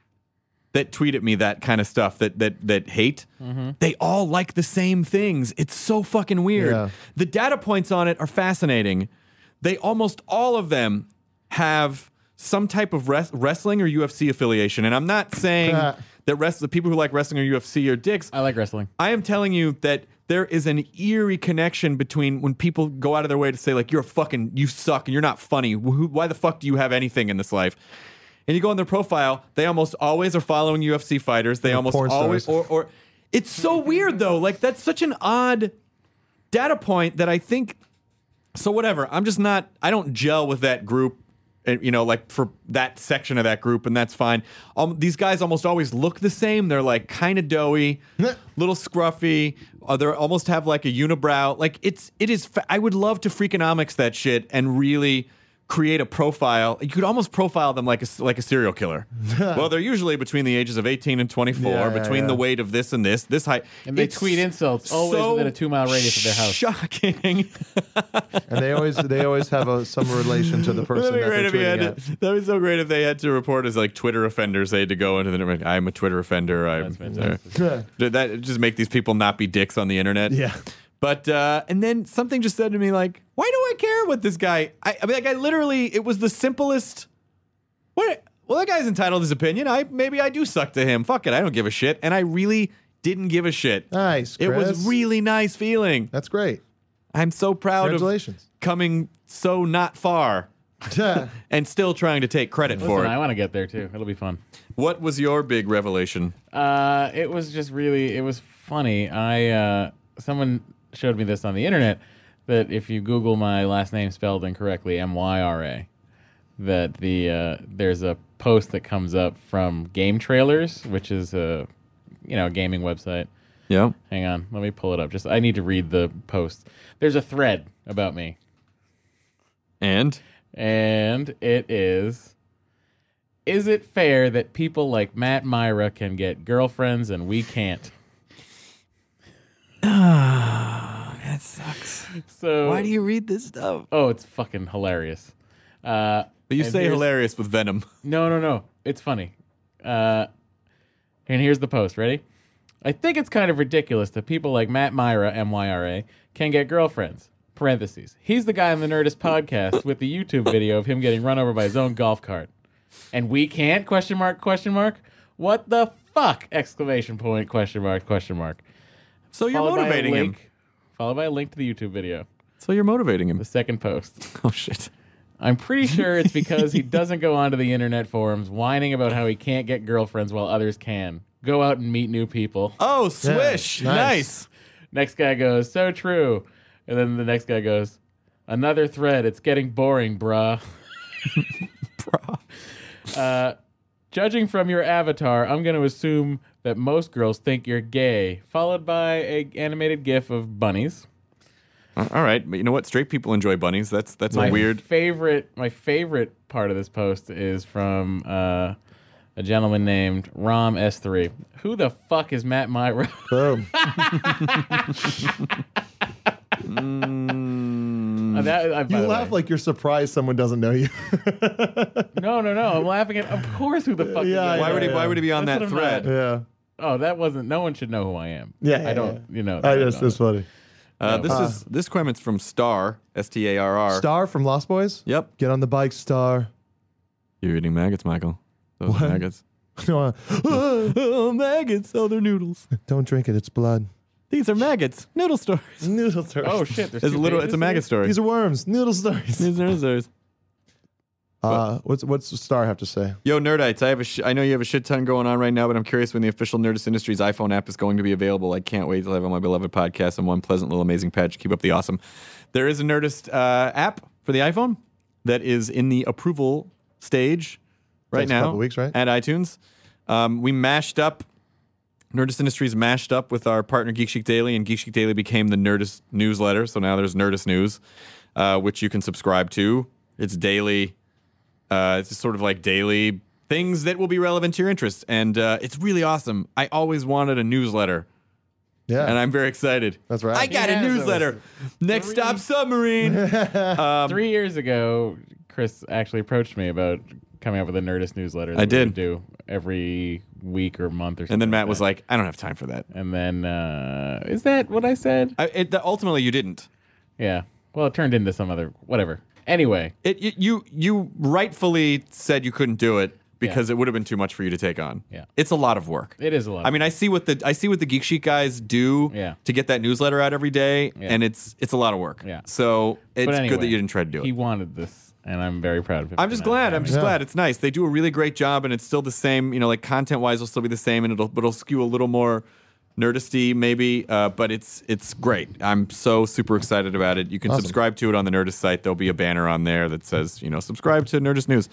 tweet at me that kind of stuff that hate. Mm-hmm. They all like the same things. It's so fucking weird. Yeah. The data points on it are fascinating. They almost all of them have some type of wrestling or UFC affiliation. And I'm not saying that the people who like wrestling or UFC are dicks. I like wrestling. I am telling you that there is an eerie connection between when people go out of their way to say, like, you suck and you're not funny. Why the fuck do you have anything in this life? And you go on their profile, they almost always are following UFC fighters. They almost always, or it's so weird though. Like, that's such an odd data point that I think, so whatever. I don't gel with that group, like for that section of that group, and that's fine. These guys almost always look the same. They're like kind of doughy, little scruffy. They almost have like a unibrow. Like it is. I would love to Freakonomics that shit and really create a profile. You could almost profile them like a serial killer. Well, they're usually between the ages of 18 and 24, between the weight of this and this height. And they tweet insults always within a 2-mile radius of their house. Shocking. And they always have some relation to the person that they're tweeting at. That would be so great if they had to report as like Twitter offenders. They had to go into the internet. I'm a Twitter offender. That's fantastic. That just make these people not be dicks on the internet. Yeah. But, and then something just said to me, like, why do I care what this guy, I literally, it was the simplest, well, that guy's entitled to his opinion. Maybe I do suck to him. Fuck it. I don't give a shit. And I really didn't give a shit. Nice, Chris. It was really nice feeling. That's great. I'm so proud of coming so not far and still trying to take credit for it. I want to get there too. It'll be fun. What was your big revelation? It was just really, it was funny. Someone showed me this on the internet, that if you Google my last name spelled incorrectly, Myra, that there's a post that comes up from Game Trailers, which is a gaming website. Yeah. Hang on, let me pull it up. I need to read the post. There's a thread about me. And it is it fair that people like Matt Myra can get girlfriends and we can't? That sucks. So why do you read this stuff? Oh, it's fucking hilarious. But you say hilarious with venom. No. It's funny. And here's the post. Ready? I think it's kind of ridiculous that people like Matt Myra, Myra, can get girlfriends. Parentheses. He's the guy on the Nerdist podcast with the YouTube video of him getting run over by his own golf cart. And we can't? ? What the fuck? ! So you're motivating him. Followed by a link to the YouTube video. So you're motivating him. The second post. Oh, shit. I'm pretty sure it's because he doesn't go onto the internet forums whining about how he can't get girlfriends while others can. Go out and meet new people. Oh, swish. Yeah, nice. Next guy goes, so true. And then the next guy goes, another thread. It's getting boring, bruh. Judging from your avatar, I'm going to assume that most girls think you're gay, followed by a animated gif of bunnies. All right, but you know what? Straight people enjoy bunnies. That's a weird. My favorite part of this post is from a gentleman named Rom S3. Who the fuck is Matt Myra? Boom. You laugh like you're surprised someone doesn't know you. No. I'm laughing at, of course, who the fuck is that? Why would he be on that thread? Yeah. Oh, no one should know who I am. Yeah. I don't, you know. That's funny. This comment's from Star, Starr. Star from Lost Boys? Yep. Get on the bike, Star. You're eating maggots, Michael. Those What? are maggots. Maggots. Oh, they're noodles. Don't drink it. It's blood. These are maggots. Noodle stories. Noodle stories. Oh, shit. It's a maggot story. These are worms. Noodle stories. These are noodle stories. What's the star have to say? Yo, Nerdites, I know you have a shit ton going on right now, but I'm curious when the official Nerdist Industries iPhone app is going to be available. I can't wait to have on my beloved podcast and one pleasant little amazing patch. Keep up the awesome. There is a Nerdist app for the iPhone that is in the approval stage right now. A couple weeks, right? At iTunes. We mashed up, Nerdist Industries mashed up with our partner Geek Chic Daily, and Geek Chic Daily became the Nerdist newsletter. So now there's Nerdist News, which you can subscribe to. It's daily. It's just sort of like daily things that will be relevant to your interests. And it's really awesome. I always wanted a newsletter. Yeah. And I'm very excited. That's right. I got a newsletter. Next stop, submarine. 3 years ago, Chris actually approached me about coming up with a Nerdist newsletter that I we did. would do every week or month or something. And then Matt like was that. like, I don't have time for that. And then, is that what I said? Ultimately, you didn't. Yeah. Well, it turned into some other, whatever. Anyway. You rightfully said you couldn't do it because it would have been too much for you to take on. Yeah. It's a lot of work. It is a lot. I mean, I see what the Geek Chic guys do to get that newsletter out every day, and it's a lot of work. Yeah. So it's But anyway, good that you didn't try to do it. He wanted this, and I'm very proud of him. I'm just glad. I'm just glad. It's nice. They do a really great job, and it's still the same. You know, like content-wise, will still be the same, and it'll skew a little more nerdisty, maybe. But it's great. I'm so super excited about it. You can subscribe to it on the Nerdist site. There'll be a banner on there that says, subscribe to Nerdist News.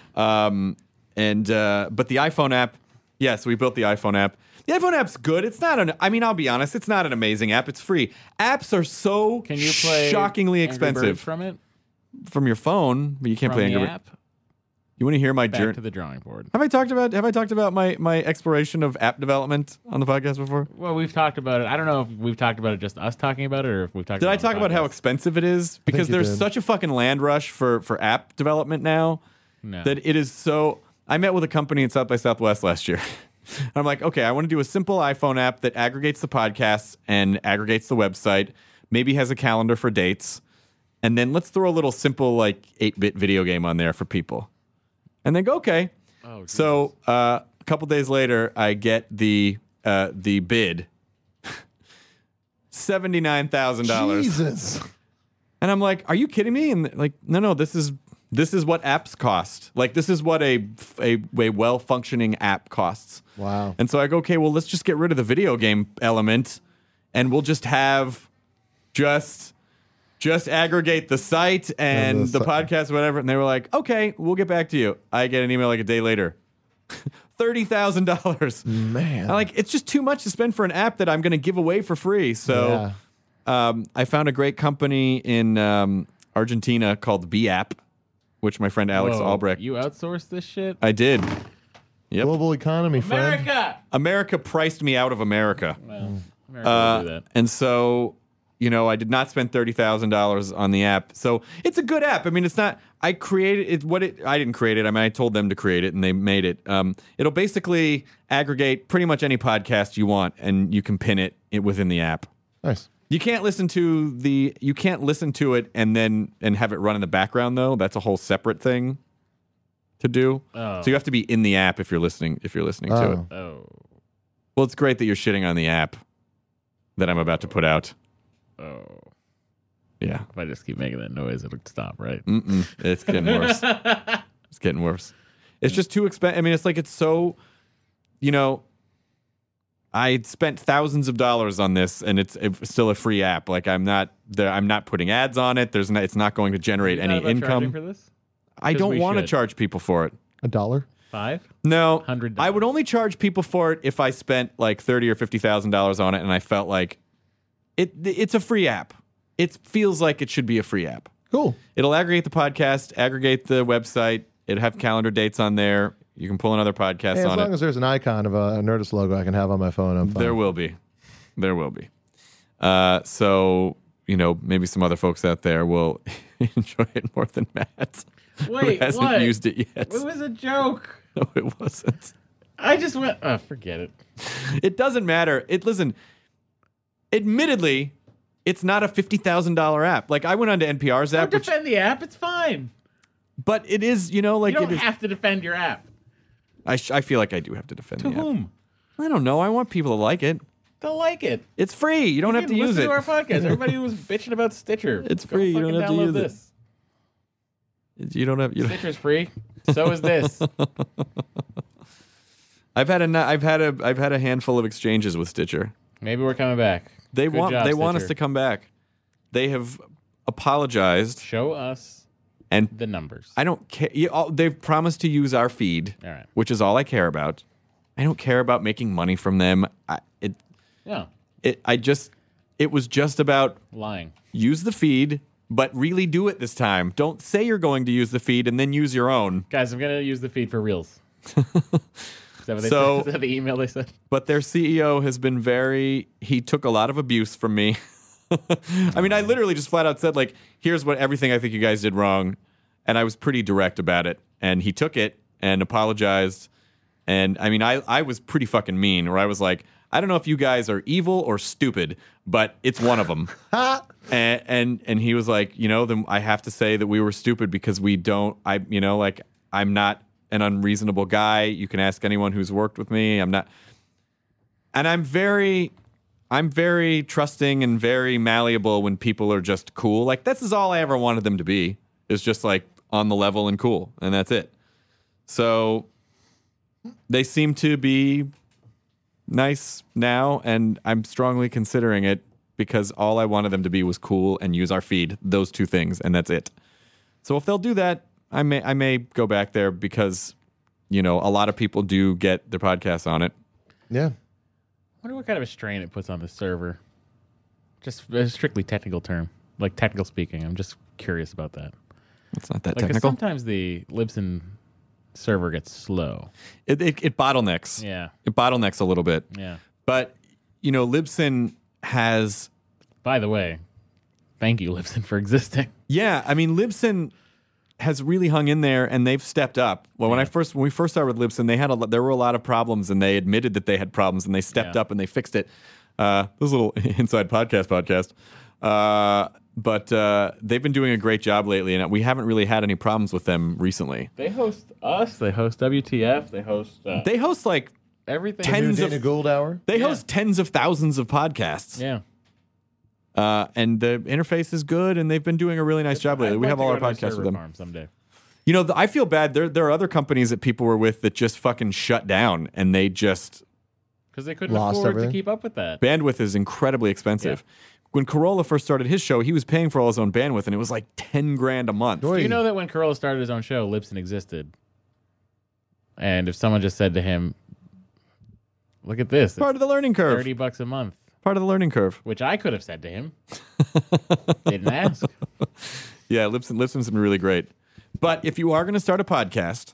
But the iPhone app, yes, we built the iPhone app. The iPhone app's good. It's not I'll be honest, it's not an amazing app. It's free. Apps are so Can you play shockingly Angry Birds expensive from it? from your phone, but you can't From play the Angry Birds. app? You want to hear my Back journey? to the drawing board. Have I talked about my exploration of app development on the podcast before? Well, we've talked about it. I don't know if we've talked about it just us talking about it or if we've talked Did about I it talk on the about how podcast. expensive it is? Because you there's did. such a fucking land rush for app development now No. that it is so. I met with a company in South by Southwest last year. I'm like, okay, I want to do a simple iPhone app that aggregates the podcasts and aggregates the website, maybe has a calendar for dates, and then let's throw a little simple 8-bit video game on there for people. And they go, okay. Oh, So a couple days later, I get the bid, $79,000. Jesus. And I'm like, are you kidding me? And no, this is what apps cost. This is what a well-functioning app costs. Wow. And so I go, okay, well, let's just get rid of the video game element, and we'll just have just aggregate the site and the podcast, whatever. And they were like, okay, we'll get back to you. I get an email a day later. $30,000. Man. It's just too much to spend for an app that I'm going to give away for free. So I found a great company in Argentina called BApp, which my friend Alex Whoa, Albrecht. You outsourced this shit? I did. Yep. Global economy, friend. America priced me out of America. Well, America will do that. And so, I did not spend $30,000 on the app. So it's a good app. I mean, it's not. I created it. I didn't create it. I mean, I told them to create it, and they made it. It'll basically aggregate pretty much any podcast you want, and you can pin it within the app. Nice. You can't listen to it and have it run in the background though. That's a whole separate thing to do. Oh. So you have to be in the app if you're listening to it. Oh. Well, it's great that you're shitting on the app that I'm about to put out. Oh. Yeah. If I just keep making that noise, it'll stop, right? It's getting worse. It's getting worse. It's just too expensive. I mean, it's so, I spent thousands of dollars on this, and it's still a free app. I'm not putting ads on it. It's not going to generate You any thought about charging income. for this? I 'Cause don't we want to should. charge people for it. $1? 5? No, $100. I would only charge people for it if I spent $30,000 or $50,000 on it, and I felt like it's a free app. It feels like it should be a free app. Cool. It'll aggregate the podcast, aggregate the website. It'll have calendar dates on there. You can pull another podcast Hey, as on long it. as there's an icon of a Nerdist logo I can have on my phone, I'm fine. There will be. So, maybe some other folks out there will enjoy it more than Matt. Wait, who hasn't what? used it yet. It was a joke. No, it wasn't. I just went, forget it. It doesn't matter. Listen, admittedly, it's not a $50,000 app. I went onto NPR's Don't app, defend the app. It's fine. but it is, You don't it is, have to defend your app. I feel like I do have to defend To the app. whom? I don't know. I want people to like it. They'll like it. It's free. You don't have to use listen it. to our podcast. Everybody was bitching about Stitcher. It's Go free. You don't fucking have to download use it. this. You don't have. Stitcher's free. So is this. I've had a handful of exchanges with Stitcher. Maybe we're coming back. They Good want job, us Stitcher. to come back. They have apologized. Show us and the numbers. I don't care. They've promised to use our feed, All right. which is all I care about. I don't care about making money from them. It was just about lying. Use the feed, but really do it this time. Don't say you're going to use the feed and then use your own. Guys, I'm going to use the feed for reels. Is that what they said? Is that the email they said? But their CEO has been he took a lot of abuse from me. I mean, I literally just flat out said, like, here's everything I think you guys did wrong. And I was pretty direct about it. And he took it and apologized. And I mean, I was pretty fucking mean, where I was like, I don't know if you guys are evil or stupid, but it's one of them. and he was like, then I have to say that we were stupid because I'm not an unreasonable guy. You can ask anyone who's worked with me. I'm not. And I'm very trusting and very malleable when people are just cool. Like, this is all I ever wanted them to be, is just like on the level and cool. And that's it. So they seem to be nice now, and I'm strongly considering it because all I wanted them to be was cool and use our feed. Those two things, and that's it. So if they'll do that, I may go back there because, a lot of people do get their podcasts on it. Yeah. I wonder what kind of a strain it puts on the server. Just a strictly technical term, like technical speaking. I'm just curious about that. It's not that 'cause technical. Sometimes the Libsyn server gets slow. It bottlenecks. Yeah. It bottlenecks a little bit. Yeah. But, Libsyn has... By the way, thank you, Libsyn, for existing. Yeah, I mean, Libsyn has really hung in there, and they've stepped up. Well, when we first started with Libsyn, there were a lot of problems, and they admitted that they had problems, and they stepped up and they fixed it. This is a little inside podcast. But they've been doing a great job lately, and we haven't really had any problems with them recently. They host us. They host WTF. They host like everything. Tens of Dana Gould Hour. They host tens of thousands of podcasts. Yeah. And the interface is good, and they've been doing a really nice job lately. We have all our podcasts with them. Someday. I feel bad. There are other companies that people were with that just fucking shut down, and they just... Because they couldn't Lost afford everything. to keep up with that. Bandwidth is incredibly expensive. Yeah. When Corolla first started his show, he was paying for all his own bandwidth, and it was like $10,000 a month. Do you know that when Corolla started his own show, Libsyn existed? And if someone just said to him, look at this. Part of the learning curve. $30 a month. Part of the learning curve. Which I could have said to him. Didn't ask. Yeah, Libsyn's been really great. But if you are going to start a podcast,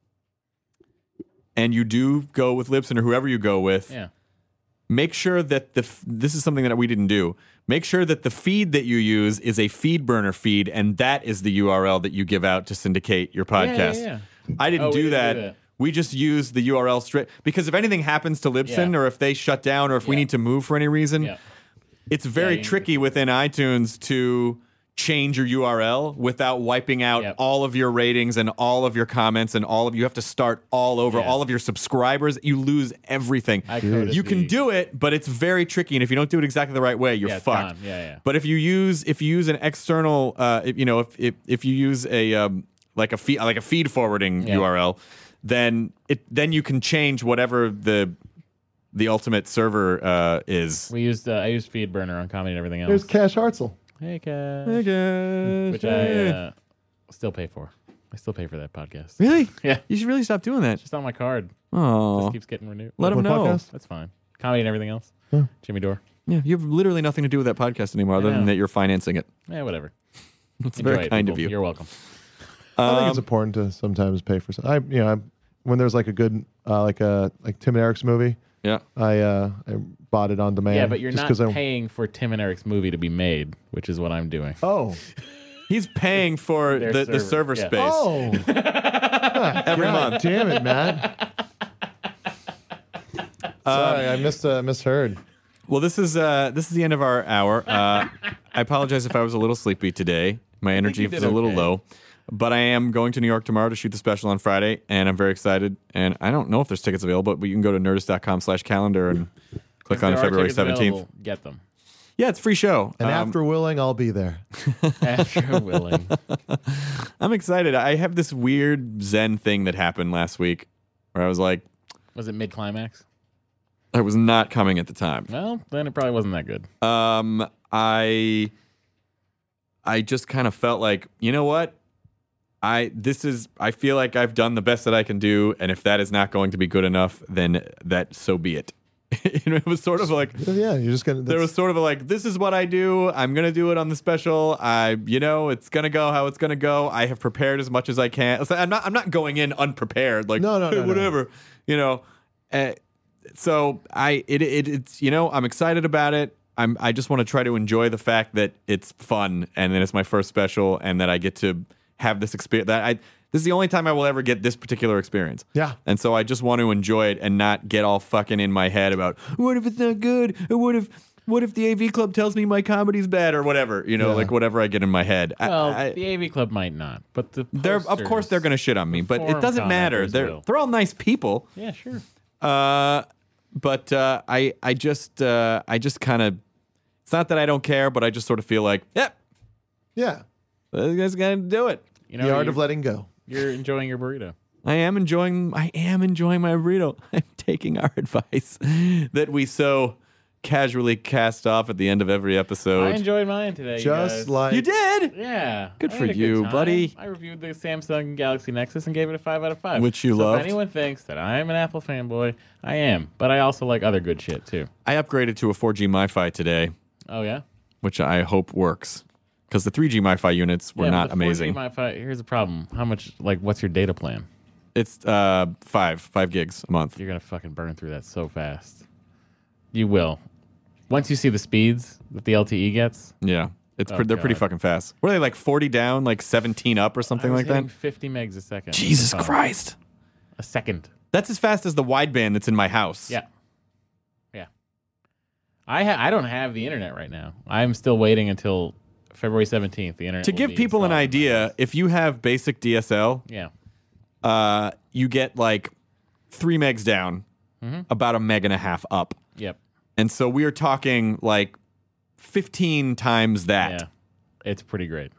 and you do go with Libsyn or whoever you go with, make sure that this is something that we didn't do. Make sure that the feed that you use is a FeedBurner feed, and that is the URL that you give out to syndicate your podcast. Yeah. I didn't do that. Do that. We just use the URL straight because if anything happens to Libsyn or if they shut down or if we need to move for any reason, it's very tricky within iTunes to change your URL without wiping out all of your ratings and all of your comments and you have to start all over. All of your subscribers, you lose everything. You can do it, but it's very tricky, and if you don't do it exactly the right way, you're fucked. But if you use an external, if you use a like a feed forwarding URL, then you can change whatever the ultimate server is. I used FeedBurner on Comedy and everything else. There's Cash Hartzell. Hey, Cash. Hey, Cash. Which I still pay for. I still pay for that podcast. Really? Yeah. You should really stop doing that. Just on my card. Oh. Just keeps getting renewed. Let them know. podcast? That's fine. Comedy and everything else. Jimmy Dore. Yeah, you have literally nothing to do with that podcast anymore other than that you're financing it. Yeah, whatever. It's Enjoy very it, kind people. of you. You're welcome. I think it's important to sometimes pay for something. When there's like a good like Tim and Eric's movie, I bought it on demand. Yeah, but you're just not paying for Tim and Eric's movie to be made, which is what I'm doing. Oh, he's paying for the server space. Oh, every month. Damn it, Matt. Sorry, I misheard. Well, this is the end of our hour. I apologize if I was a little sleepy today. My energy was a little low. But I am going to New York tomorrow to shoot the special on Friday, and I'm very excited. And I don't know if there's tickets available, but you can go to nerdist.com/calendar and click on February 17th. Get them. Yeah, it's a free show. And after willing, I'll be there. After willing. I'm excited. I have this weird Zen thing that happened last week where I was like, Was it mid-climax? I was not coming at the time. Well, then it probably wasn't that good. I just kind of felt like, you know what? I feel like I've done the best that I can do, and if that is not going to be good enough, then that so be it. It was sort of like, Yeah, you're just gonna. there was sort of like, this is what I do. I'm gonna do it on the special. It's gonna go how it's gonna go. I have prepared as much as I can. It's like, I'm not going in unprepared. Like, No, hey, whatever. So it's I'm excited about it. I just want to try to enjoy the fact that it's fun, and then it's my first special, and that I get to have this experience. This is the only time I will ever get this particular experience. Yeah. And so I just want to enjoy it and not get all fucking in my head about what if it's not good, or what if the AV Club tells me my comedy's bad, or whatever. Like whatever I get in my head. Well, the AV Club might not, but the of course they're going to shit on me, but it forum doesn't matter. commenters They're will. all nice people. Yeah, sure. But I just kind of, it's not that I don't care, but I just sort of feel like, yep, Yeah. you guys got to do it. You know, The art of letting go. You're enjoying your burrito. I am enjoying my burrito. I'm taking our advice that we so casually cast off at the end of every episode. I enjoyed mine today. you Just guys. like You did, Yeah. Good I for had a you, time. buddy. I reviewed the Samsung Galaxy Nexus and gave it a 5 out of 5. Which you so loved. If anyone thinks that I'm an Apple fanboy, I am. But I also like other good shit, too. I upgraded to a 4G MiFi today, Oh, yeah? which I hope works, because the 3G MiFi units were Yeah, not but the 4G amazing. MiFi, here's the problem. How much, what's your data plan? It's 5 gigs a month. You're going to fucking burn through that so fast. You will. Once you see the speeds that the LTE gets, Yeah, Oh, they're pretty God. fucking fast. Were they like 40 down, like 17 up, or something I was like that? hitting 50 megs a second. Jesus on the phone. Christ. A second. That's as fast as the wideband that's in my house. Yeah. Yeah. I don't have the internet right now. I'm still waiting until February 17th. The internet To will give be people an installed in my idea, house. if you have basic DSL, Yeah. you get like 3 megs down, about 1.5 meg up. Yep. And so we are talking like 15 times that. Yeah. It's pretty great.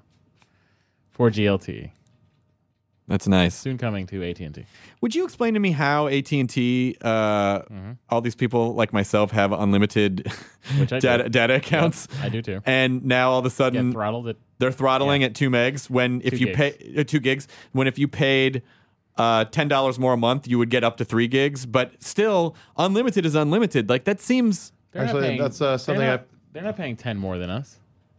4G LTE. That's nice. Soon coming to AT&T. Would you explain to me how AT&T, all these people like myself have unlimited Which I do. data accounts? Yep, I do too. And now all of a Get sudden throttled at they're throttling at 2 megs when if 2 you gigs. pay 2 gigs, when if you paid $10 more a month, you would get up to 3 gigs, but still unlimited is unlimited. Like that seems They're not Actually, paying- that's, they're something not- I- They're not paying 10 more than us.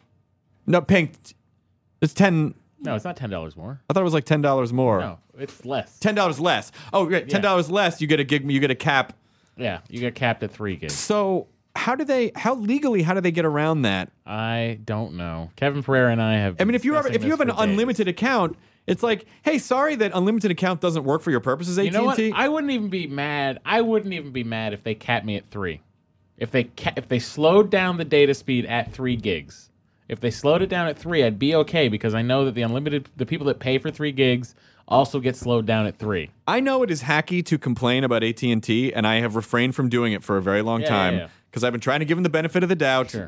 not paying. It's 10. No, it's not $10 more. I thought it was like $10 more. No, it's less. $10 less. Oh, right. $10 less. You get a gig. You get a cap. Yeah, you get capped at 3 gigs. So how do they get around that? I don't know. Kevin Pereira and I have. I mean, if you have discussing an this for days. unlimited account, it's like, hey, sorry that unlimited account doesn't work for your purposes, AT&T. You know what? I wouldn't even be mad. I wouldn't even be mad if they capped me at 3. If they slowed down the data speed at 3 gigs. If they slowed it down at 3, I'd be okay because I know that the people that pay for 3 gigs also get slowed down at 3. I know it is hacky to complain about AT&T, and I have refrained from doing it for a very long Yeah, time yeah. because I've been trying to give them the benefit of the doubt. Sure.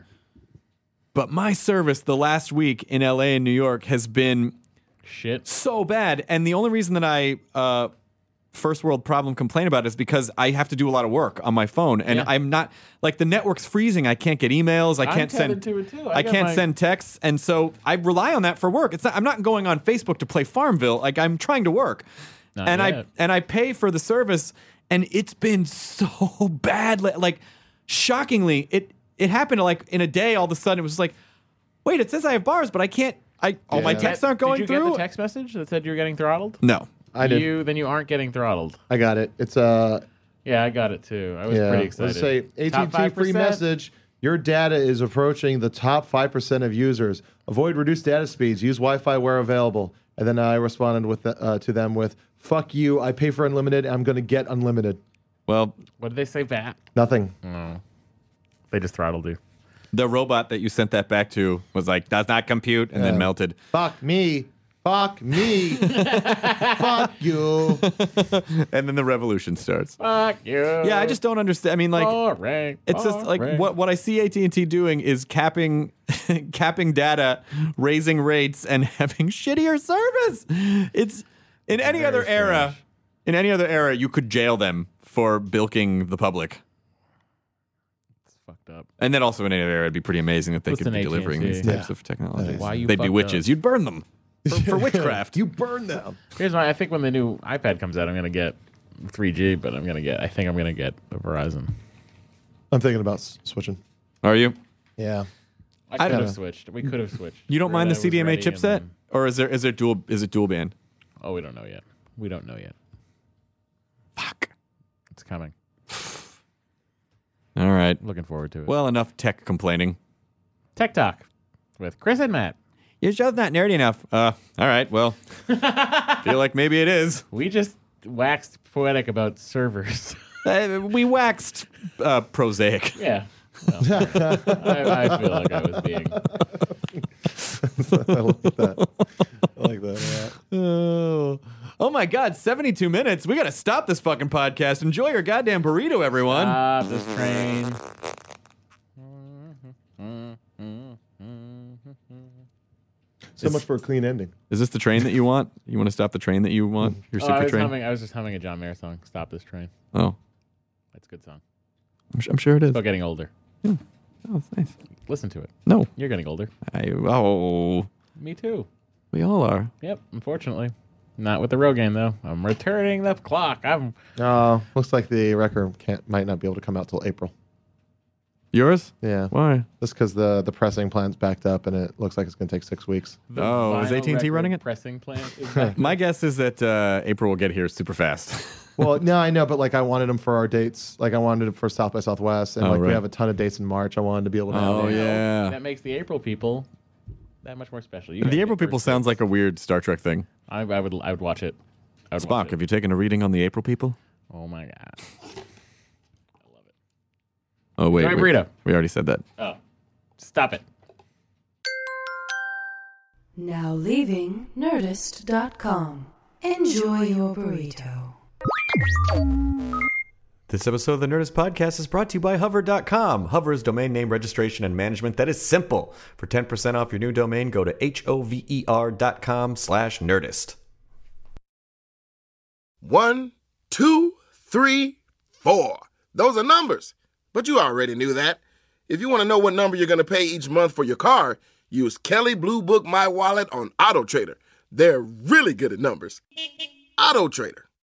But my service the last week in LA and New York has been Shit. so bad, and the only reason that I first world problem complain about it is because I have to do a lot of work on my phone, and Yeah. I'm not like the network's freezing. I can't get emails. I can't tethered send. to it, too. I got can't my- send texts, and so I rely on that for work. I'm not going on Facebook to play Farmville. Like I'm trying to work, Not and yet. I pay for the service, and it's been so bad. Like shockingly, it happened like in a day. All of a sudden, it was just like, wait, it says I have bars, but I can't. All my Yeah. texts aren't going Did you through. get the text message that said you were getting throttled? No. I did. Then you aren't getting throttled. I got it. It's Yeah, I got it too. I was pretty excited. Let's say Top AT&T free 5%? message. Your data is approaching the top 5% of users. Avoid reduced data speeds. Use Wi-Fi where available. And then I responded with to them with, "Fuck you. I pay for unlimited. I'm going to get unlimited." Well, What did they say back? Nothing. They just throttled you. the robot that you sent that back to was like, does not compute, and then melted. Fuck me. Fuck me. Fuck you. And then the revolution starts. Fuck you. Yeah, I just don't understand. I mean, like, Boring, it's just like boring. what I see AT&T doing is capping data, raising rates, and having shittier service. It's in any other era. In any other era, you could jail them for bilking the public. It's fucked up. And then also in any other era, it'd be pretty amazing that they Listen, could be delivering these AT&T. types of technologies. Why you They'd be fucked witches. up? You'd burn them for witchcraft. You burn them. Here's why I think when the new iPad comes out, I'm gonna get 3G, but I think I'm gonna get a Verizon. I'm thinking about switching. Are you? Yeah. I could don't have know. switched. We could have switched. You don't mind the Reda was CDMA ready, and chipset, then- or is it dual band? Oh, we don't know yet. We don't know yet. Fuck. It's coming. All right. Looking forward to it. Well, enough tech complaining. Tech Talk with Chris and Matt. Your show's not nerdy enough. All right. Well, feel like maybe it is. We just waxed poetic about servers. We waxed prosaic. Yeah. Well, I feel like I was being. I like that. I like that a lot. Oh my God, 72 minutes. We got to stop this fucking podcast. Enjoy your goddamn burrito, everyone. Stop this train. So much for a clean ending. Is this the train that you want? You want to stop the train that you want? Your super train? I was just humming a John Mayer song. Stop this train. Oh, That's a good song. I'm sure it is. About getting older. Oh, that's nice. Listen to it. No. You're getting older. Me too. We all are. Yep. Unfortunately, not with the Rogaine though. I'm returning the clock. Looks like the record might not be able to come out till April. Yours? Yeah. Why? Just because the pressing plant's backed up and it looks like it's going to take 6 weeks. The Oh, is vinyl AT&T record running it? Pressing plant. Is back. My guess is that April will get here super fast. Well, no, I know, but like I wanted them for our dates. Like I wanted it for South by Southwest, and Oh, like we right. have a ton of dates in March. I wanted to be able to. Oh, have it. yeah. That makes the April people that much more special. You The guys April get People first sounds dibs. like a weird Star Trek thing. I would watch it. I would watch Spock, it. have you taken a reading on the April People? Oh my god. I love it. Oh, wait. Enjoy burrito. We already said that. Oh. Stop it. Now leaving Nerdist.com. Enjoy your burrito. This episode of the Nerdist Podcast is brought to you by Hover.com. Hover is domain name registration and management that is simple. For 10% off your new domain, go to hover.com/nerdist. 1, 2, 3, 4. Those are numbers. But you already knew that. If you want to know what number you're going to pay each month for your car, use Kelley Blue Book My Wallet on AutoTrader. They're really good at numbers. AutoTrader.